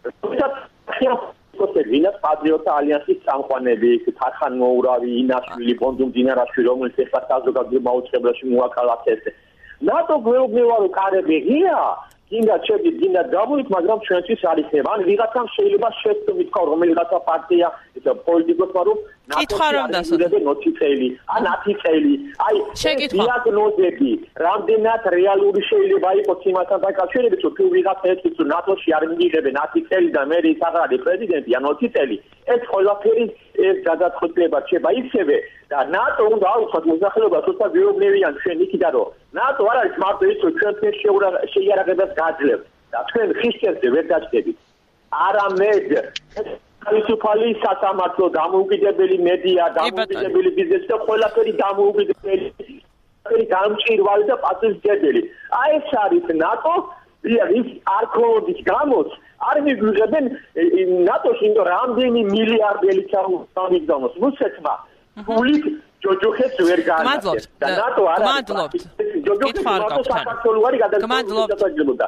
ვინაც პატრიოტთა ალიანსის წამყვანები, თარხან მოურავი, ინაშვილი, ბონდუმ დინარაშვილი, რომელიც ეხლა საზოგადოებრივ მაუწყებლობაში მოაკალათეს. ნატო გვეუბნება რომ კარები ღია, გინდა შეგიძლიათ გინდა გამოით, მაგრამ ჩვენთვის არ იქნება. ან ვიღაცამ შეიძლება შეცდომით ითქვა რომელიღაცა პარტია, ეს პოლიტიკოსმა რომ ნატოში 20 წელი, ან 10 წელი. აი დიაგნოზები, რამდენად რეალური შეიძლება იყოს იმასთან დაკავშირებით, თუ ვიღაცა ეთქვის რომ ნატოში არ მიიღებენ 10 წელი და მე ის აღარ არის პრეზიდენტი, ან 20 წელი. ეს ყველაფერი ეს გადაწყვეტილება რჩება ისევე და ნატო უნდა აუხოთ მოსახლეობას, თუმცა გვეუბნებიან ჩვენ იქიდან რომ ნატო არ არის მარტო ის რომ ჩვენ შეიარაღებას გაძლევთ და ჩვენ ხისჭერზე ვერ დაჭდებით. არამედ თავისუფალი სასამართლო, დამოუკიდებელი მედია, დამოუკიდებელი ბიზნესი და ყველაფერი დამოუკიდებელი გამჭირვალი და პასუხისმგებელი. აი ეს არის ნატო, ის არ ქონდის გამოც არ მიგვიღებენ ნატოში იმიტომ რამდენი მილიარდელი ჩამიგდანოს რუსეთმა გულით ჯოჯოხებს ვერ გაანაცვლეს და ნატო არ არის ჯოჯოხებს საქართველოს არის გადაგზავნილი.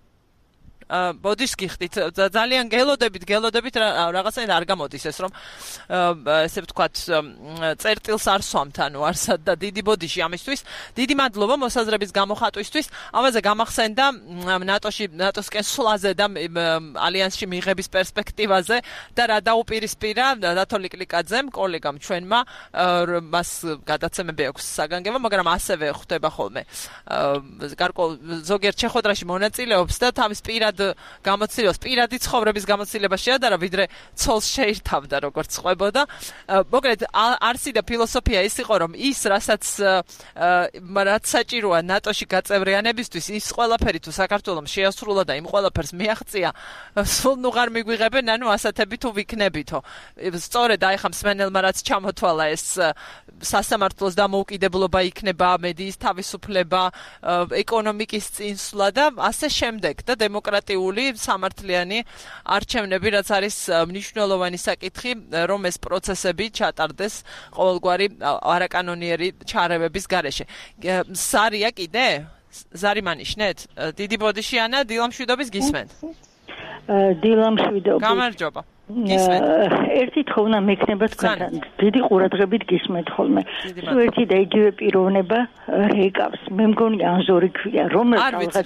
ბოდიშ გიხდით ძალიან გელოდებით რაღაცა არ გამოდის ეს რომ ესე ვთქვათ წერტილს არ სვამთ ანუ არსად და დიდი ბოდიში ამისთვის დიდი მადლობა მოსაზრების გამოხატვისთვის ამაზე გამახსენდა ნატოსკენ სვლაზე და ალიანსში მიღების პერსპექტივაზე და რა დაუპირისპირა დათო ლიკლიკაძემ კოლეგამ ჩვენმა მას გადაცემები აქვს საგანგებო მაგრამ ასევე ხვდება ხოლმე გარკვეულ ზოგიერთ შეხვედრაში მონაწილეობს და თავის გამოცდილებას პირადი ცხოვრების გამოცდილება შეადარა ვიდრე ცოლს შეირთავდა როგორც ყვებოდა მოკლედ არსი და ფილოსოფია ის იყო რომ ის რასაც საჭიროა ნატოში გაწევრიანებისთვის ის ყველაფერი თუ საქართველოს შეასრულა და იმ ყველაფერს მიაღწია სულ ნუღარ მიგვიღებენ ანუ ასათები თუ ვიქნებითო სწორედ აი ხა მსმენელმა რაც ჩამოთვალა ეს სასამართლოს დამოუკიდებლობა იქნება მედიის თავისუფლება ეკონომიკის წინსვლა და ასე შემდეგ და დემოკრატიული სამართლიანი არჩევნები რაც არის მნიშვნელოვანი საკითხი რომ ეს პროცესები ჩატარდეს ყოველგვარი არაკანონიერი ჩარევების გარეშე ზარია კიდე ზარი მანიშნეთ დიდი ბოდიში ანა დილამშვიდობის გისმენთ დილამშვიდობის გამარჯობა ერთი თხოვნა მექნება თქვენთან დიდი ყურადღებით გისმენთ ხოლმე სულ ერთი და იგივე პიროვნება რეკავს მე მგონი ანზორი ქვია რომელიც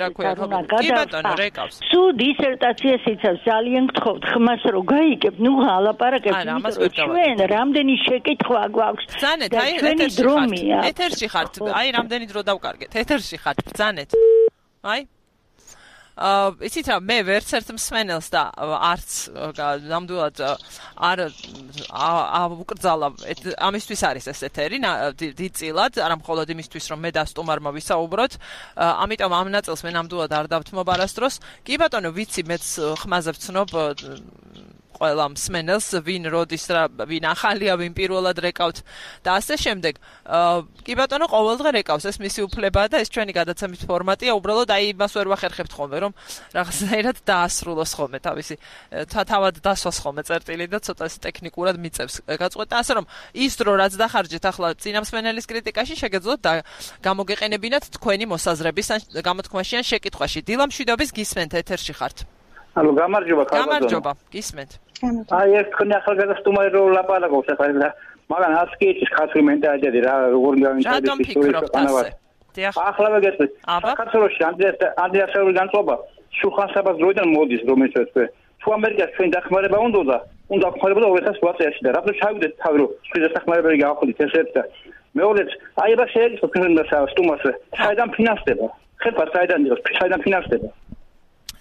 სულ დისერტაციას იცავს ძალიან გთხოვთ ხმას რო გაიგებ ნუ ალაპარაკებს ჩვენ რამდენი შეკითხვა გვაქვს და ჩვენი დრომია ეთერში ხართ აი რამდენი დრო დავკარგეთ ეთერში ხართ ბრძანეთ აი იცით რა მე ვერც ერთ მსმენელს და არც ნამდვილად არ უკრძალა ამისთვის არის ეს ეთერი დიდწილად არა მხოლოდ იმისთვის რომ მე და სტუმარმა ვისაუბროთ ამიტომ ამ ნაწილს მე ნამდვილად არ დავთმობ არასდროს კი ბატონო ვიცი მეც ხმაზე ვცნობ ყველა მსმენელს ვინ როდის რა ვინ ახალია ვინ პირველად რეკავთ და ასე შემდეგ კი ბატონო ყოველდღე რეკავს ეს მისი უფლებაა და ეს ჩვენი გადაცემის ფორმატია უბრალოდ აი იმას ვერ ვახერხებთ ხოლმე რომ რაღაცნაირად დაასრულოს ხოლმე თავისი თავად დასვას ხოლმე წერტილი და ცოტა ტექნიკურად მიწევს გაწყვეტა ასე რომ ის დრო რაც დახარჯეთ ახლა წინა მსმენელის კრიტიკაში შეგეძლოთ და გამოგეყენებინათ თქვენი მოსაზრების ან გამოთქმაში ან შეკითხვაში დილამშვიდობის გისმენთ ეთერში ხართ ალო გამარჯობა გამარჯობა გისმენთ აი ეს თქვენი ახალგაზრდა სტუმარი რო ლაპარაკობს ახლა მაგრამ არც კი ის ხალხი მენტალიტეტი რა როგორ რატომ ფიქრობთ ასე ახლა ვეგეთქვით საქართველოში ანდრიასეული განწყობა შუხანსაბას დროიდან მოდის რომ ეს თუ ამერიკას ჩვენ დახმარება უნდა ხმარებოდა 2008 წელს და რატომ ჩავიდეთ თავი რომ ჩვენ დახმარებები გავხდით ეს ერთ და მეორეც აი რა შეიძლება თქვენ სტუმარს საიდან ფინანსდება ხება საიდან იყოს საიდან ფინანსდება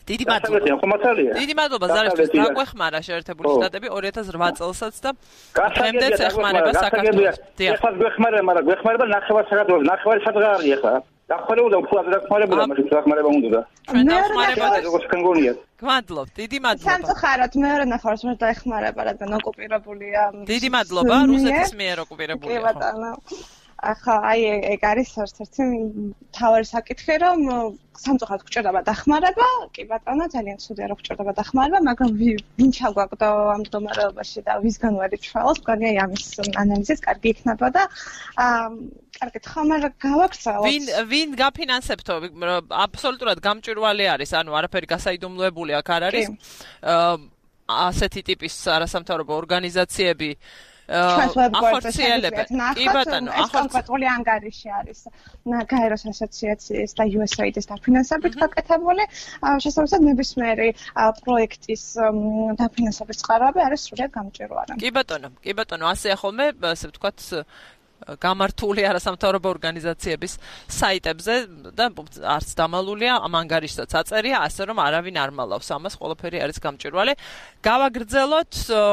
დიდი მადლობა ზარისთვის დაგვეხმარა შეერთებული შტატები 2008 წელსაც და დღემდეც ეხმარება საქართველოს. ეხლა გვეხმარება, მაგრამ გვეხმარება ნახევარ საქართველოს, ნახევარი სადღა არის ეხლა. დახმარებოდა უფრო დახმარებოდა, მაგრამ დახმარება უნდა. ჩვენ დახმარებოდა როგორც გონიათ. გმადლობთ, დიდი მადლობა. სამწუხაროდ მეორე ნახევარს ვერ დაეხმარება, რადგან ოკუპირებულია. დიდი მადლობა რუსეთის მიერ ოკუპირებულია. კი ბატონო. ახლა ეგ არის ერთ-ერთი მთავარი საკითხი, რომ სამწუხაროდ გვჭირდება დახმარება, კი ბატონო, ძალიან ცუდია რომ გვჭირდება დახმარება, მაგრამ ვინ ჩაგვაკვდა ამ მდგომარეობაში და ვისგან ვერ იცვალოს, მგონია ამის ანალიზის კარგი იქნება და კარგით ხომ არ გავაქცევთ. ვინ გაფინანსებთო? აბსოლუტურად გამჭვირვალე არის, ანუ არაფერი გასაიდუმლოებული აქ არ არის. ასეთი ტიპის არასამთავრობო ორგანიზაციები ახორციელებენ. კი ბატონო, ახორციელებული ანგარიში არის გაეროს ასოციაციის და USAID-ის დაფინანსებით გაკეთებული. შესაბამისად, ნებისმიერი პროექტის დაფინანსების წყაროები არის სრულად გამჭვირვალე. კი ბატონო, ასე ახოლმე, ასე ვთქვათ, გამართული არასამთავრობო ორგანიზაციების საიტებზე და არც დამალულია ამ ანგარიშსაც აწერია, ასე რომ არავინ არ მალავს ამას, ყველაფერი არის გამჭვირვალე. გავაგრძელოთ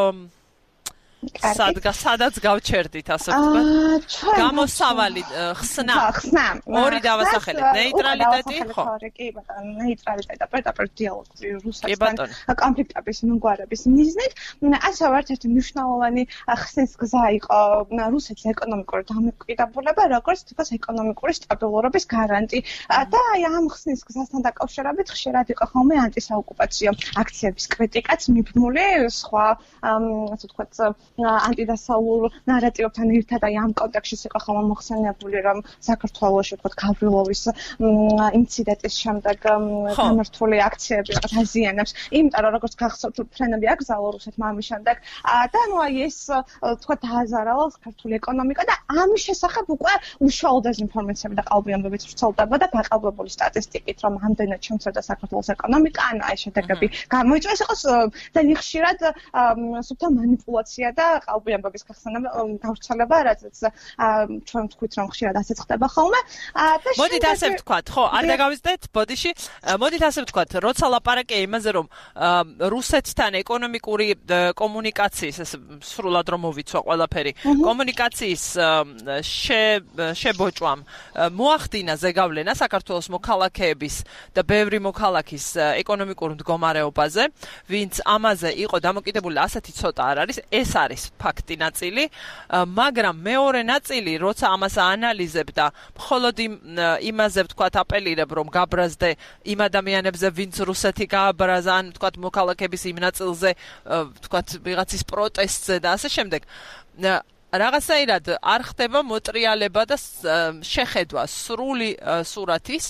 სადაც გავჩერდით, ასე ვთქვათ. გამოსავალი ხსნა. ორი დავასახელეთ, ნეიტრალიტეტი, ხო? კი ბატონო, ნეიტრალიტეტი და პერტაპერტ დიალოგი რუსეთთან კონფლიქტების მიმგვარების მიზნით. ასევე ერთ-ერთი მნიშვნელოვანი ხსნის გზა იყო რუსეთის ეკონომიკური დამოკიდებულება, როგორც თქოს ეკონომიკური სტაბილურობის გარანტი. და ამ ხსნის გზასთან დაკავშირებით ხშირად იყო ხოლმე ანტისაოკუპაციო აქციების კრიტიკაც მიბმული სხვა, ასე ვთქვათ, ანტიდასავლურ ნარატივებთან ერთად აი ამ კონტექსტში იყო ხოლმე მოხსენებული, რომ საქართველოში ვთქვათ გავრილოვის ინციდენტის შემდეგ გამართული აქციები იყო დაზიანებს, იმიტომ რომ როგორც გახსოვთ ფრენები აკრძალო რუსეთმა ამის შემდეგ და ნუ აი ეს ვთქვათ დააზარალა ქართული ეკონომიკა და ამის შესახებ უკვე უშუალო დეზინფორმაციები და ყალბიანობებით ვრცელდებოდა გაყალბებული სტატისტიკით, რომ ამდენად შემცირდა საქართველოს ეკონომიკა, ანუ აი შედეგები გამოიწვია, ეს იყო ძალიან ხშირად სუფთა манипуляция და ყალბიანობის გავრცელება, რადგან ჩვენ ვთქვით, რომ ხშირად ასე ხდება ხოლმე. მოდით ასე ვთქვათ, ხო, არ დაგავიწყდეთ ბოდიში. მოდით ასე ვთქვათ, როცა ლაპარაკია იმაზე, რომ რუსეთთან ეკონომიკური კომუნიკაციის, ეს სრულად რომ მოვიცვა ყველაფერი, კომუნიკაციის შებოჭვამ მოახდინა ზეგავლენა საქართველოს მოქალაქეების და ბევრი მოქალაქის ეკონომიკურ მდგომარეობაზე, ვინც ამაზე იყო დამოკიდებული, ასეთი ცოტა არ არის, ეს არის ფაქტი ნაწილი, მაგრამ მეორე ნაწილი, როცა ამას აანალიზებ და მხოლოდ იმაზე ვთქვათ აპელირებ, რომ გაბრაზდე იმ ადამიანებზე, ვინც რუსეთი გააბრაზა, ან ვთქვათ მოქალაქეების იმ ნაწილზე, ვთქვათ ვიღაცის პროტესტზე და ასე შემდეგ. რაღაცაირად არ ხდება მოტრიალება და შეხედვა სრული სურათის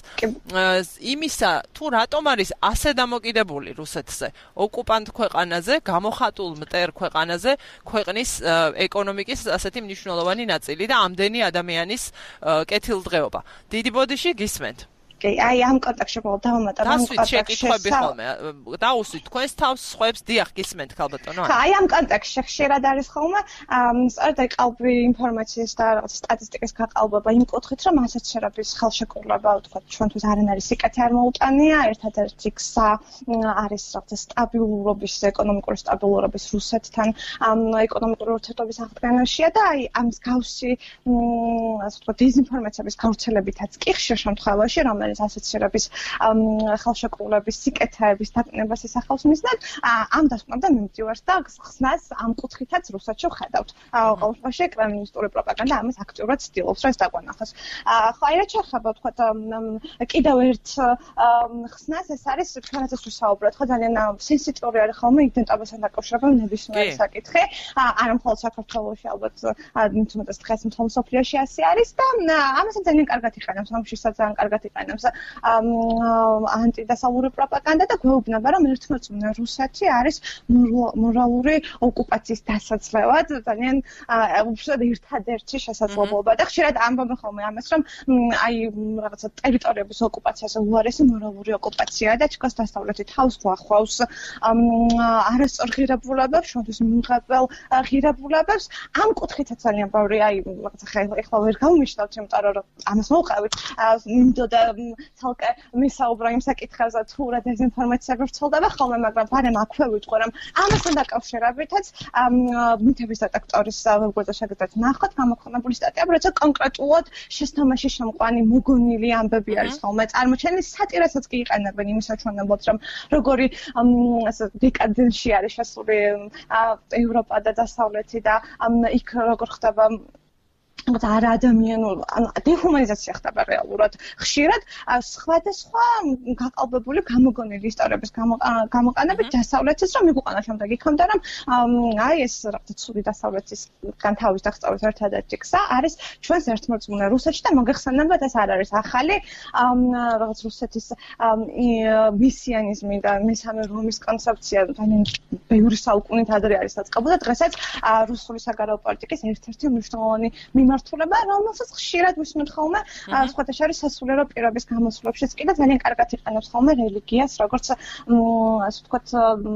იმისა, თუ რატომ არის ასე დამოკიდებული რუსეთზე, ოკუპანტ ქვეყანაზე, გამოხატულ მტერ ქვეყანაზე, ქვეყნის ეკონომიკის ასეთი მნიშვნელოვანი ნაწილი და ამდენი ადამიანის კეთილდღეობა. დიდი ბოდიში გისმენთ. აი ამ კონტექსტში დავამატებ ამ კონტექსტში დაუსვით თქვენს თავს სხვებს დიახ გისმენთ ქალბატონო. აი ამ კონტექსტში ხშირად არის ხოლმე სწორედ აი ყალბი ინფორმაციის და რაღაც სტატისტიკის გაყალბება იმ კუთხით, რომ ასეთ შერაბის ხელშეკრულება ვთქვათ ჩვენთვის არის სიკეთე არ მოუტანია, ერთადერთი გზა არის რაღაც სტაბილურობის, ეკონომიკური სტაბილურობის რუსეთთან ეკონომიკური ურთიერთობის აღდგენაშია და აი ამ მსგავსი ასე ვთქვათ დეზინფორმაციების გავრცელებითაც კი ხშირ შემთხვევაში რომელიც ასოცირების ხელშეკრულების სიკეთეების დაკნებას ისახავს მისდან ამ დასკვნამდე მიმდივარს და ხსნას ამ კუთხითაც რუსეთში ვხედავთ. ყოველთვის კრემლინისტური პროპაგანდა ამას აქტიურად ცდილობს რომ ეს დაგვანახოს. ხო აი რა შეხება ვთქვათ კიდევ ერთ ხსნას ეს არის ჩვენაც ვისაუბროთ ხო ძალიან სენსიტიური არის ხოლმე იდენტობასთან დაკავშირებული ნებისმიერი საკითხი. არა მხოლოდ საქართველოში ალბათ თუმცა დღეს მთელ მსოფლიოში ასე არის და ამას ძალიან კარგად იყენებს ამშისაც ძალიან კარგად იყენებს ანტიდასავლური პროპაგანდა და გვეუბნება რომ ერთმოწმუნე რუსეთი არის მორალური ოკუპაციის დასაძლევად ძალიან უშუალოდ ერთადერთი შესაძლებლობა და ხშირად ამბობენ ხოლმე ამას რომ აი რაღაცა ტერიტორიების ოკუპაციაზე უარესი მორალური ოკუპაცია და ჩქოს დასავლეთი თავს გვახვავს არასწორ ღირებულებებს შუადღეს მიიღებელ ღირებულებებს ამ კუთხითაც ძალიან ბევრი აი რაღაცა ხა ვერ გავმიშნავთ იმიტომ რომ ამას მოვყავით მინდოდა თალკე მისაუბრა იმ საკითხებზე თუ რა დეზინფორმაციები ვრცელდება ხოლმე, მაგრამ ბარემ აქვე ვიტყვი რომ ამასთან დაკავშირებითაც მითების დეტექტორის ვებგვერდზე შეგიძლიათ ნახოთ გამოქვეყნებული სტატიები, როცა კონკრეტულად შესთამაში შემყვანი მოგონილი ამბები არის ხოლმე წარმოჩენილი, სატირასაც კი იყენებენ იმის საჩვენებლად, რომ როგორი დეკადენსი არის შესული ევროპა და დასავლეთი და იქ როგორ ხდება არა ადამიანურ დეჰუმანიზაცია ხდება რეალურად ხშირად სხვადასხვა გაყალბებული გამოგონილი ისტორიების გამოყენებით დასავლეთის რომ მიგვიყანა შემდეგ იქამდე რომ აი ეს რაღაცა ცუდი დასავლეთისგან თავის დაღწევის ერთადერთი გზა არის ჩვენს ერთმორწმუნე რუსეთში და მოგეხსენებათ ეს არ არის ახალი რაღაც რუსეთის მისიანიზმი და მესამე რომის კონცეფცია ძალიან ბევრი საუკუნით ადრე არის დაწყებული და დღესაც რუსული საგარეო პოლიტიკის ერთ-ერთი მნიშვნელოვანი მიმართულება, რომელსაც ხშირად ვისმენთ ხოლმე სხვათა შორის სასულიერო პირობის გამოსვლებშიც კი და ძალიან კარგად იყენებს ხოლმე რელიგიას, როგორც ასე ვთქვათ,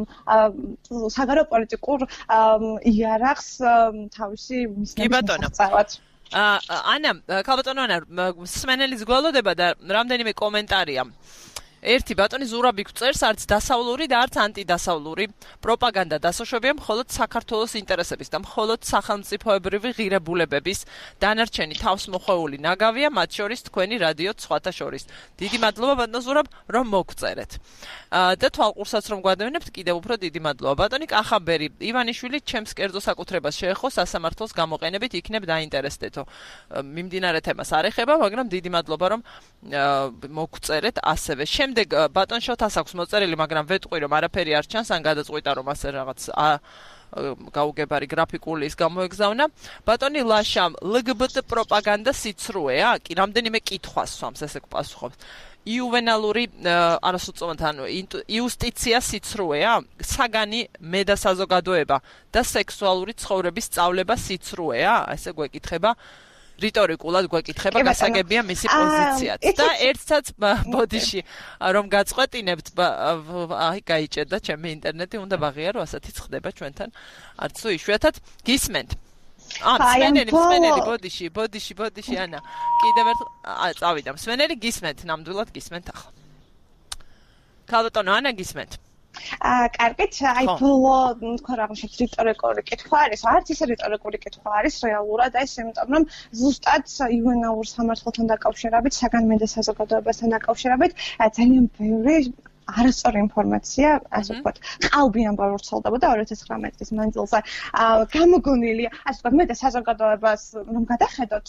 საგარეო პოლიტიკურ იარაღს თავისი მისნებისმიღწევად. ანა, ქალბატონო ანა, მსმენელის გველოდება და რამდენიმე კომენტარია. ერთი ბატონი ზურაბი გვწერს, არც დასავლური და არც ანტიდასავლური პროპაგანდა დასაშვებია მხოლოდ საქართველოს ინტერესების და მხოლოდ სახელმწიფოებრივი ღირებულებების დანარჩენი თავსმოხვეული ნაგავია, მათ შორის თქვენი რადიო სხვათა შორის. დიდი მადლობა ბატონ ზურაბ, რომ მოგწერეთ. და თვალყურსაც რომ გვადევნებთ, კიდევ უფრო დიდი მადლობა. ბატონი კახაბერი, ივანიშვილი ჩემს კერძო საკუთრებას შეეხო სასამართლოს გამოყენებით, იქნებ დაინტერესდეთო. მიმდინარე თემას არ ეხება, მაგრამ დიდი მადლობა რომ მოგწერეთ ასევე. შემდეგ ბატონ შოთას აქვს მოწერილი, მაგრამ ვეტყვი რომ არაფერი არ ჩანს, ან გადაწყვიტა რომ ასე რაღაც გაუგებარი გრაფიკული ის გამოეგზავნა. ბატონი ლაშამ, LGBT პროპაგანდა სიცრუეა? კი, რამდენიმე კითხვას სვამს, ესე გპასუხობთ. იუვენალური არასოწმოთ, ანუ იუსტიცია სიცრუეა? საგანი მედა საზოგადოება და სექსუალური ცხოვრების სწავლება სიცრუეა? ესე გვეკითხება. რიტორიკულად გვეკითხება, გასაგებია მისი პოზიციაც. და ერთსაც ბოდიში რომ გაწყვეტინებთ, აი გაიჭერდა ჩემი ინტერნეტი, უნდა ბაღიარო, ასეთი ხდება ჩვენთან. არც თუ იშვიათად გისმენთ. მსმენელი ბოდიში ანა. კიდევ ერთ წავიდა. მსმენელი გისმენთ, ნამდვილად გისმენთ ახლა. ქალბატონო ანა გისმენთ. კარგით, აი ბოლო თქვა რაღაცა რიტორიკული კითხვა არის, არც ისე რიტორიკული კითხვა არის რეალურად, ეს იმიტომ რომ ზუსტად იუვენალურ სამართალთან დაკავშირებით, საგანმედო საზოგადოებასთან დაკავშირებით ძალიან ბევრი არასწორი ინფორმაცია, ასე ვთქვათ, ყალბი ამბავი ვრცელდებოდა 2019 წლის მანძილზე. გამოგონილია, ასე ვთქვათ, მე და საზოგადოებას რომ გადახედოთ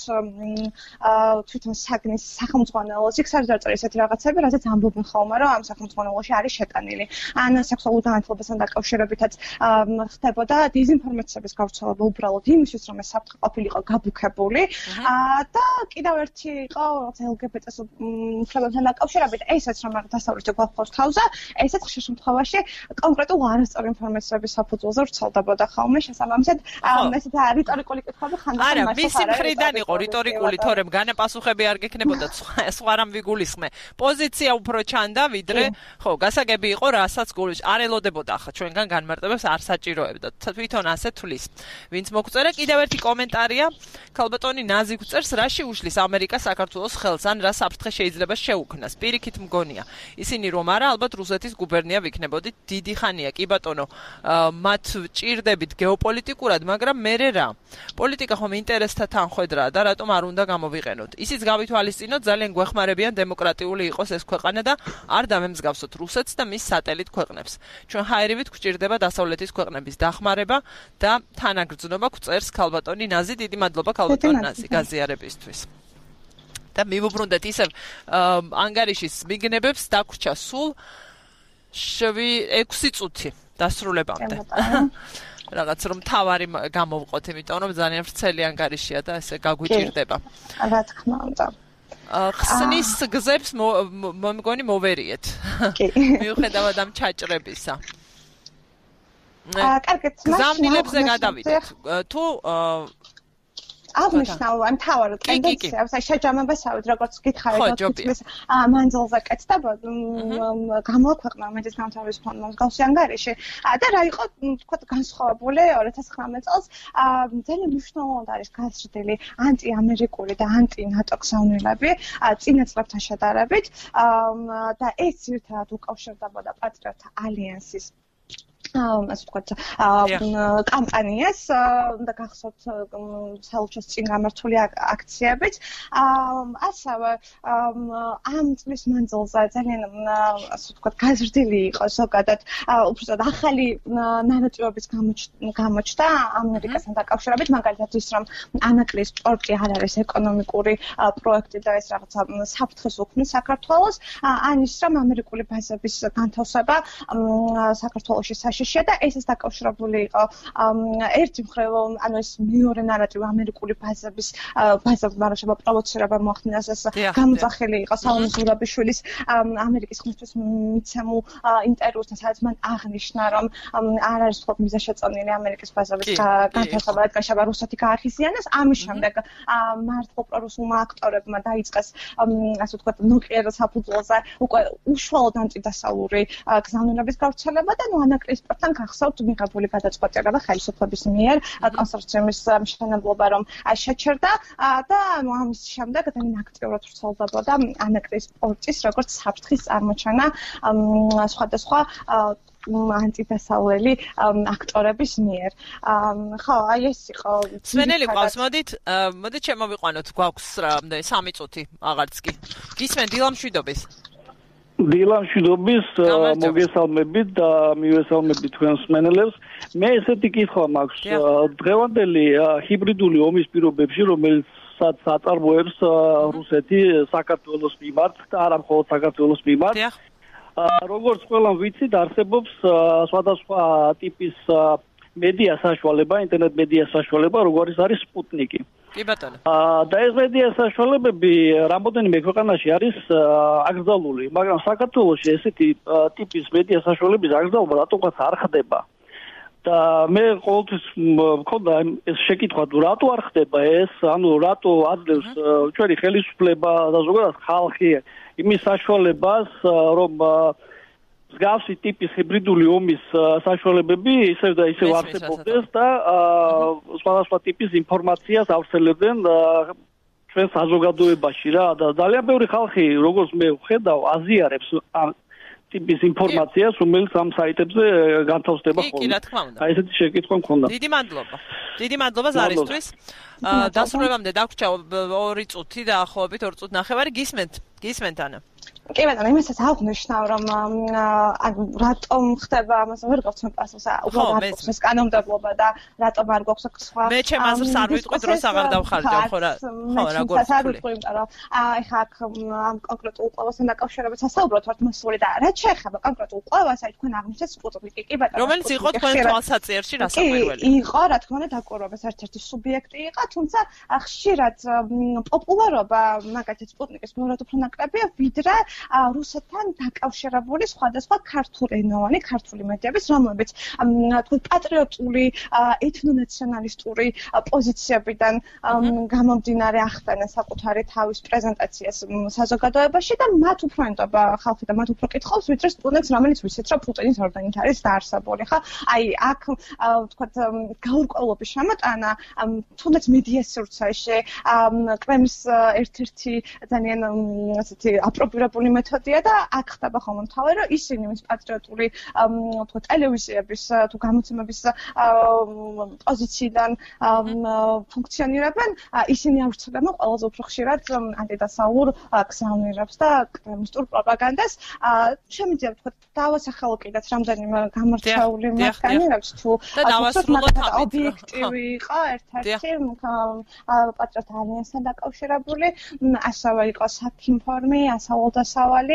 თვითონ საგნის სახელმძღვანელოს, იქ არის დაწერილი ესეთი რაღაცები, რაზეც ამბობენ ხოლმე, რომ ამ სახელმძღვანელოში არის შეტანილი. ან სექსუალური განათლებასთან დაკავშირებითაც ხდებოდა დეზინფორმაციების გავრცელება უბრალოდ იმისთვის, რომ ეს საფრთხე ყოფილიყო გაბუქებული. და კიდევ ერთი იყო LGBT-ს უფლებებთან დაკავშირებით, ესაც რომ დასავლეთი გვაქვს ესაც ხშირ შემთხვევაში კონკრეტულ არასწორი ინფორმაციების საფუძველზე ვრცელდებოდა ხოლმე შესაბამისად ესეთ რიტორიკული კითხვები ხანდახან არა მისი მხრიდან იყო რიტორიკული თორემ განაპასუხები არ გექნებოდა სხვა რამ ვიგულისხმე პოზიცია უფრო ჩანდა ვიდრე ხო გასაგები იყო რასაც გულში არ ელოდებოდა ახლა ჩვენგან განმარტებებს არ საჭიროებდა თვითონ ასე თulis ვინც მოგწერა კიდევ ერთი კომენტარია ქალბატონი ნაზი გვწერს რაში უშლის ამერიკა საქართველოს ხელს ან რა საფრთხე შეიძლება შეუქმნას პირიქით მგონია ისინი რომ არა ალბათ რუსეთის გუბერნია ვიქნებოდით დიდი ხანია კი ბატონო მათ ჭირდებით გეოპოლიტიკურად მაგრამ მერე რა პოლიტიკა ხომ ინტერესთა თანხვედრაა და რატომ არ უნდა გამოვიყენოთ ისიც გავითვალისწინოთ ძალიან გვეხმარებიან დემოკრატიული იყოს ეს ქვეყანა და არ დამემსგავსოთ რუსეთს და მის სატელიტ ქვეყნებს ჩვენ ჰაერივით გვჭირდება დასავლეთის ქვეყნების დახმარება და თანაგრძნობა გვწერს ქალბატონი ნაზი დიდი მადლობა ქალბატონ ნაზი გაზიარებისთვის და მივუბრუნდეთ ისევ ანგარიშის მიგნებებს დაგვრჩა სულ 6 წუთი დასრულებამდე რაღაც რომ თავარი გამოვყოთ იმიტომ რომ ძალიან ვრცელი ანგარიშია და ესე გაგვიჭირდება რა თქმა უნდა ხსნის გზებს მომგონი მოვერიეთ მიუხედავად ამ ჩაჭრებისა კარგით გზამნილებზე გადავიდეთ თუ აღნიშნავ ამ თავარ ტენდენციას, აი შეჯამებასავით როგორც გითხარით, თითქმის მანძილზე კეთდება გამოაქვეყნა მედის გამთავრების ფონდმა მსგავსი ანგარიში და რა იყო თქვა განსხვავებული 2019 წელს ძალიან მნიშვნელოვნად არის გაზრდილი ანტიამერიკული და ანტი-ნატო გზავნილები წინა წლებთან შედარებით და ეს ერთად უკავშირდებოდა პატრიოტთა ალიანსის ასე ვთქვათ კამპანიას და გახსოვთ საელჩოს წინ გამართული აქციებით ასევე ამ წლის მანძილზე ძალიან ასე ვთქვათ გაზრდილი იყო ზოგადად უბრალოდ ახალი ნარატივების გამოჩნდა ამერიკასთან დაკავშირებით მაგალითად ის რომ ანაკლის სპორტი არ არის ეკონომიკური პროექტი და ეს რაღაცა საფრთხეს უქმნის საქართველოს ან ის რომ ამერიკული ბაზების განთავსება საქართველოში შეშია და ეს დაკავშირებული იყო ერთი მხრივ ანუ ეს მეორე ნარატივი ამერიკული ბაზების მარშობა პროვოცირება მოახდინეს ეს გამოძახილი იყო სალომე ზურაბიშვილის ამერიკის ხმისთვის მიცემულ ინტერვიუსთან სადაც მან აღნიშნა რომ არ არის თქო მიზანშეწონილი ამერიკის ბაზების განთავსება რადგან შევა რუსეთი გაახიზიანეს ამის შემდეგ მართლა პრორუსულმა აქტორებმა დაიწყეს ასე ვთქვათ ნუკლეარ საფუძველზე უკვე უშუალოდ ანტიდასავლური გზავნილების გავრცელება და ანაკლის სპორტთან გახსოვთ მიღებული გადაწყვეტილება ხელისუფლების მიერ კონსორციუმის მშენებლობა რომ შეჩერდა და ამის შემდეგ ძალიან აქტიურად ვრცელდებოდა ანაკლის სპორტის როგორც საფრთხის წარმოჩენა სხვადასხვა ანტიდასავლელი აქტორების მიერ. ხო, აი ეს იყო. სვენელი ყავს, მოდით შემოვიყვანოთ, გვაქვს რამდენი 3 წუთი აღარც კი. გისმენ დილამშვიდობის. დილამშვიდობის მოგესალმებით და მივესალმებით თქვენს მსმენელებს. მე ესეთი კითხვა მაქვს. დღევანდელი ჰიბრიდული ომის პირობებში, რომელსაც აწარმოებს რუსეთი საქართველოს მიმართ და არა მხოლოდ საქართველოს მიმართ. როგორც ყველამ ვიცით, არსებობს სხვადასხვა ტიპის მედია საშუალება, ინტერნეტ მედია საშუალება, როგორც არის სპუტნიკი. კი ბატონო. და ეს მედია საშუალებები რამოდენიმე ქვეყანაში არის აკრძალული, მაგრამ საქართველოში ესეთი ტიპის მედია საშუალების აკრძალვა რატომღაც არ ხდება. და მე ყოველთვის მქონდა ეს შეკითხვა, რატო არ ხდება ეს, ანუ რატო აძლევს ჩვენი ხელისუფლება და ზოგადად ხალხი იმის საშუალებას, რომ მსგავსი ტიპის ჰიბრიდული ომის საშუალებები ისევ და ისევ არსებობდეს და სხვადასხვა ტიპის ინფორმაციას ავრცელებდნენ ჩვენ საზოგადოებაში რა და ძალიან ბევრი ხალხი, როგორც მე ვხედავ, აზიარებს ამ ტიპის ინფორმაციას, რომელიც ამ საიტებზე განთავსდება ხოლმე. კი, რა თქმა უნდა. აი ესეთი შეკითხვა მქონდა. დიდი მადლობა. დიდი მადლობა ზარისთვის. დასრულებამდე დაგვრჩა 2 წუთი და ახლობით 2 წუთი ნახევარი. გისმენთ ანა. კი ბატონო, იმასაც აღნიშნავ, რომ რატომ ხდება ამას ვერ გვაქვს პასუხს, უბრალოდ არ გვაქვს ეს კანონმდებლობა და რატომ არ გვაქვს სხვა. მე ჩემ აზრს არ ვიტყვი, დროს აღარ დავხარჯავ, ხო რა. ხო რა გვაქვს. არ ვიტყვი, იმიტომ რომ ეხა აქ ამ კონკრეტულ ყველასთან დაკავშირებით სასაუბროთ ვართ მოსული და რაც შეეხება კონკრეტულ ყველას, აი თქვენ აღნიშნეთ სპუტნიკი, კი ბატონო. რომელიც იყო თქვენ თვალსაჩინოში რასაკვირველი. იყო, რა თქმა უნდა, დაკვირვების ერთ-ერთი სუბიექტი იყო, თუმცა ხშირად პოპულარობა მაგათი სპუტნიკის ბევრად უფრო ნაკლებია, ვიდრე რუსეთთან დაკავშირებული სხვადასხვა ქართულენოვანი ქართული მედიების, რომლებიც თქვენ პატრიოტული, ეთნონაციონალისტური პოზიციებიდან გამომდინარე ახდენენ საკუთარი თავის პრეზენტაციას საზოგადოებაში და მათ უფრო ენდობა ხალხი და მათ უფრო კითხავს, ვიდრე სტუდენტს, რომელიც ვიცით, რომ პუტინის ორდენით არის დაარსებული, ხა? აი, აქ თქვათ გაურკვევლობის შემოტანა თუნდაც მედია სივრცეში კრემლის ერთ-ერთი ძალიან ასეთი აპრობირებული მეთოდია და აქ ხდება ხოლმე მთავარი, რომ ისინი მის პატრიოტული თქვა ტელევიზიების თუ გამოცემების პოზიციიდან ფუნქციონირებენ, ისინი ავრცელებენ ყველაზე უფრო ხშირად ანტიდასავლურ გზავნილებს და კრემლისტურ პროპაგანდას. შემიძლია თქვა დავასახელო კიდეც რამდენიმე გამორჩეული მათგანი, რაც თუ ობიექტივი იყო ერთ-ერთი პატრიოტთა ალიანსთან დაკავშირებული, ასევე იყო საქიმფორმი, ასავალდასა გამოსავალი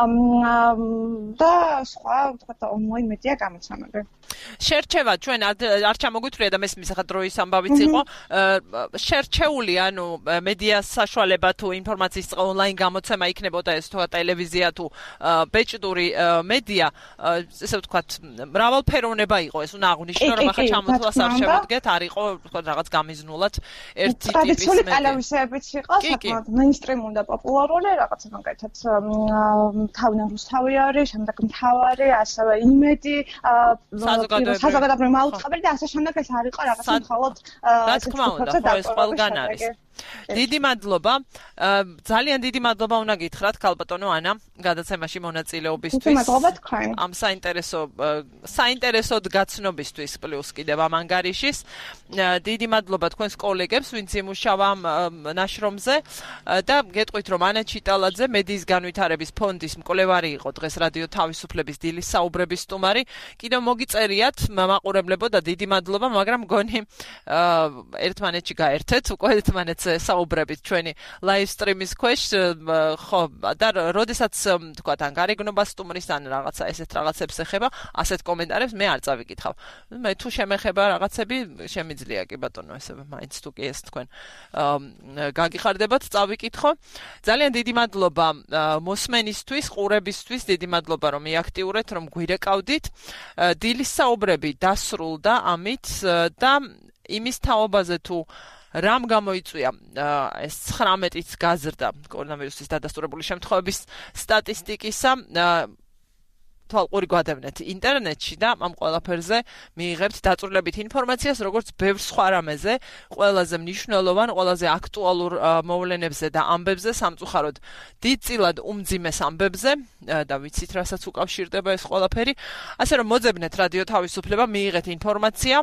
და სხვა ვთქვათ მოიმედია გამოცემები. შერჩევა ჩვენ არ ჩამოგვიწვრია და მესმის ახლა დროის ამბავიც იყო შერჩეული ანუ მედიას საშუალება თუ ინფორმაციის ონლაინ გამოცემა იქნებოდა ეს თუ ტელევიზია თუ ბეჭდური მედია ესე ვთქვათ მრავალფეროვნება იყო ეს უნდა აღვნიშნო რომ ახლა ჩამოთვლას არ შემოდგეთ არ იყო ვთქვათ რაღაც გამიზნულად ერთი ტიპის ტრადიციული ტელევიზიებიც იყო საკმაოდ მეინსტრიმული და პოპულარული რაღაცა მაგალითად თავიდან რუსთავი არის შემდეგ მთავარი ასევე იმედი საზოგადოებრივი მაუწყებელი და ასე შემდეგ ეს არ იყო რაღაცა მხოლოდ რა თქმა უნდა ხო ეს ყველგან არის დიდი მადლობა ძალიან დიდი მადლობა უნდა გითხრათ ქალბატონო ანა გადაცემაში მონაწილეობისთვის ამ საინტერესოდ გაცნობისთვის პლუს კიდევ ამ ანგარიშის დიდი მადლობა თქვენს კოლეგებს ვინც იმუშავა ნაშრომზე და გეტყვით რომ ანა ჩიტალაძე მედიის განვითარების ფონდის მკვლევარი იყო დღეს რადიო თავისუფლების დილის საუბრების სტუმარი კიდევ მოგიწერიათ მაყურებლებო და დიდი მადლობა მაგრამ მგონი ერთმანეთში გაერთეთ უკვე ერთმანეთს საუბრებით ჩვენი live stream-ის ქვეშ ხო და როდესაც თქვათ ან გარეგნობა სტუმრის ან რაღაცა ესეთ რაღაცებს ეხება ასეთ კომენტარებს მე არ წავიკითხავ მე თუ შემეხება რაღაცები შემიძლია კი ბატონო ესე მაინც თუ კი ეს თქვენ გაგიხარდებათ წავიკითხო ძალიან დიდი მადლობა მოსმენისთვის ყურებისთვის დიდი მადლობა რომ მიაქტიურეთ რომ გვირეკავდით დილის საუბრები დასრულდა ამით და იმის თაობაზე თუ რამ გამოიწვია ეს 19-იც გაზრდა კორონავირუსის დადასტურებული შემთხვევების სტატისტიკისა თვალყური გვადევნეთ ინტერნეტში და ამ ყველაფერზე მიიღებთ დაწვრილებით ინფორმაციას როგორც ბევრ სხვა რამეზე ყველაზე მნიშვნელოვან ყველაზე აქტუალურ მოვლენებზე და ამბებზე სამწუხაროდ დიდწილად უმძიმეს ამბებზე და ვიცით რასაც უკავშირდება ეს ყველაფერი ასე რომ მოძებნეთ რადიო თავისუფლება მიიღეთ ინფორმაცია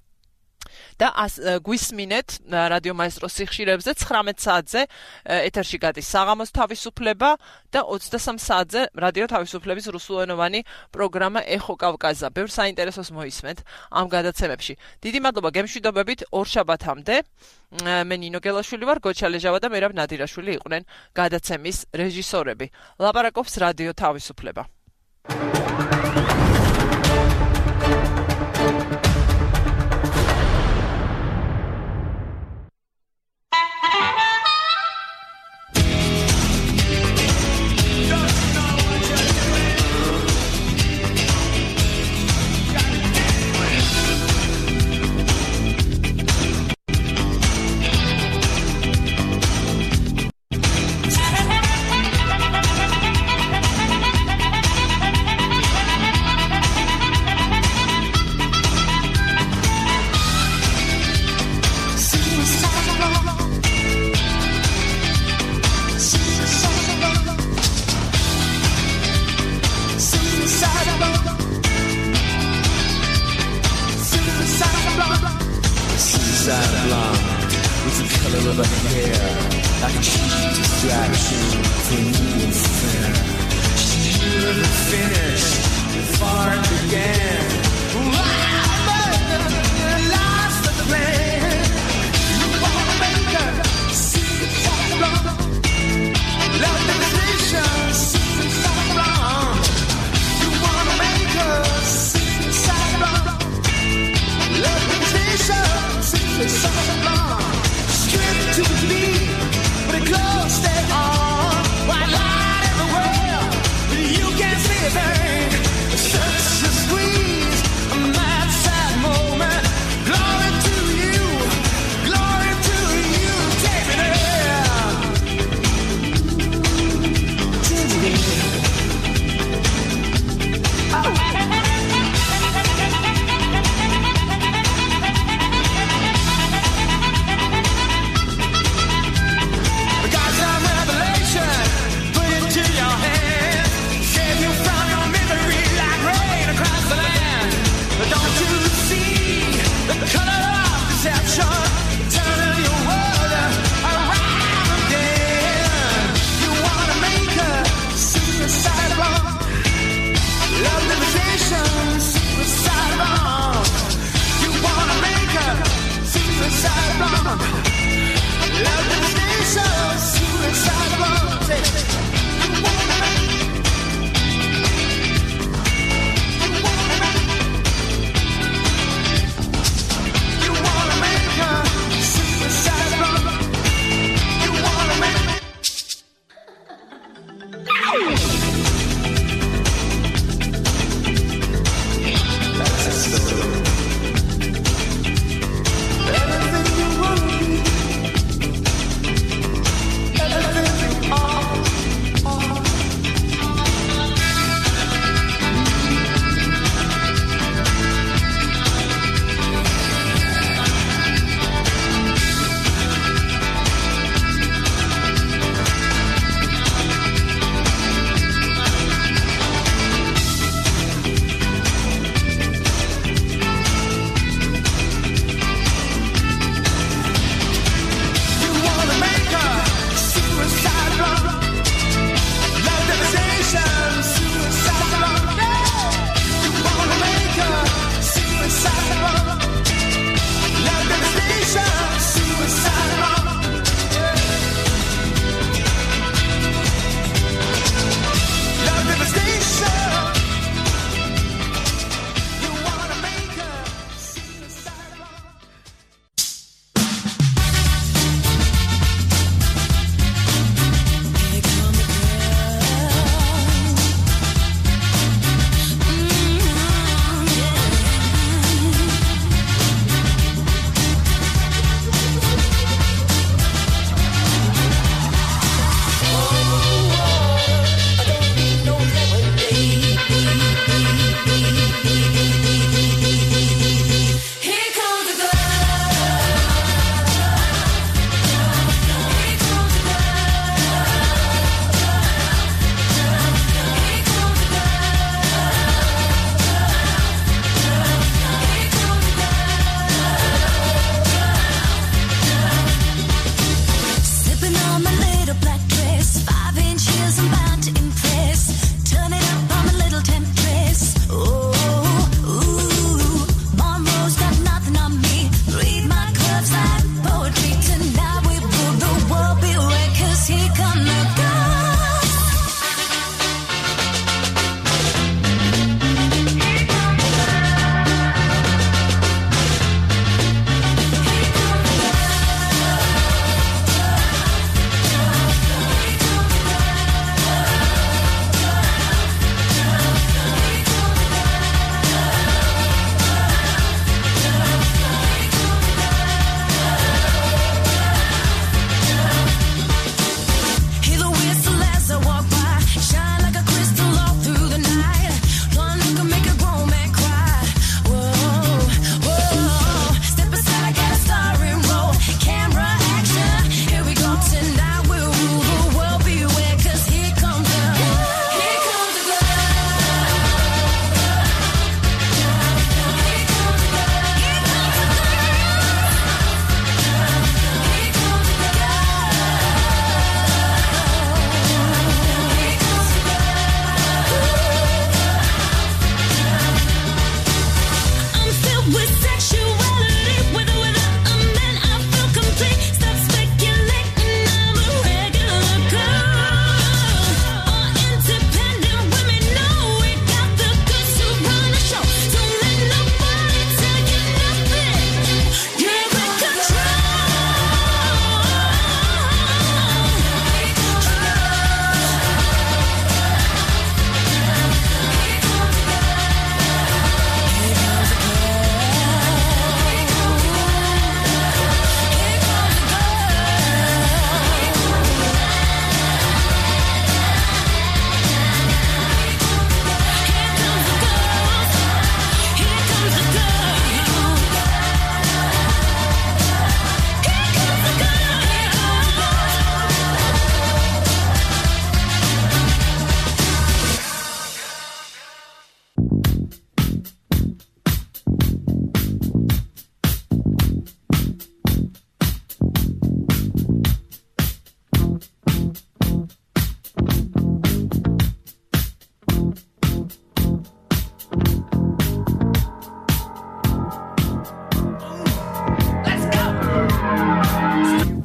და გვისმინეთ რადიო მაესტროს სიხშირეებზე 19 საათზე ეთერში გადის საღამოს თავისუფლება და 23 საათზე რადიო თავისუფლების რუსულენოვანი პროგრამა ეხო კავკაზა. ბევრ საინტერესოს მოისმენთ ამ გადაცემებში. დიდი მადლობა გემშვიდობებით ორშაბათამდე. მე ნინო გელაშვილი ვარ, გოჩა ლეჟავა და მერაბ ნადირაშვილი იყვნენ გადაცემის რეჟისორები. ლაპარაკობს რადიო თავისუფლება. To me, but it close, stay on. Why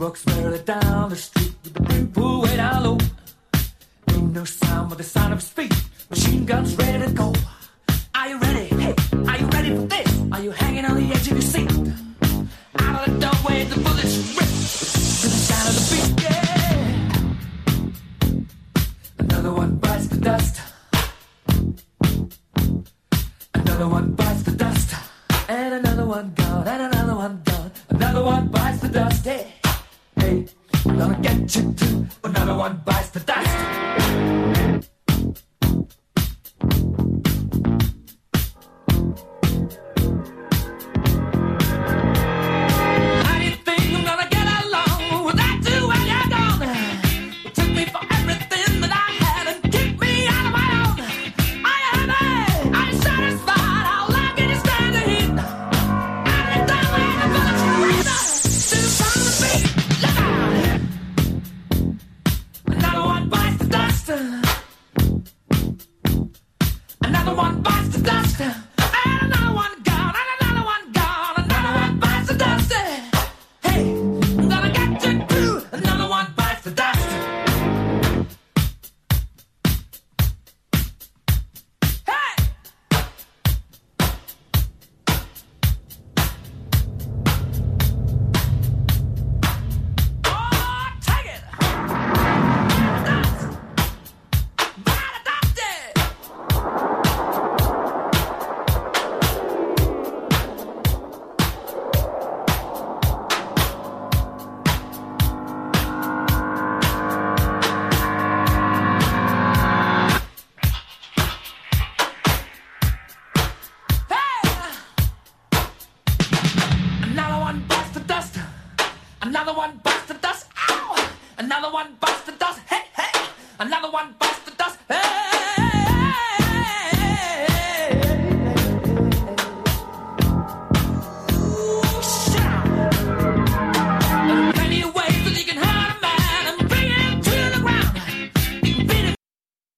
Folks barely down the street with the big pool way down low. Ain't no sound but the sound of his feet. Machine guns ready to go. Are you ready? Hey, are you ready for this? Are you hanging on the edge of your seat? Out of the doorway, the bullets rip to the sound of the beat. Yeah. Another one bites the dust. Another one bites the dust. And another one gone. And another one gone. Another one bites the dust. Hey, hey, I'm gonna get you too. Another one bites the dust. Another one bites the dust. Ow! Another one bites the dust. Hey, hey! Another one bites the dust. Hey!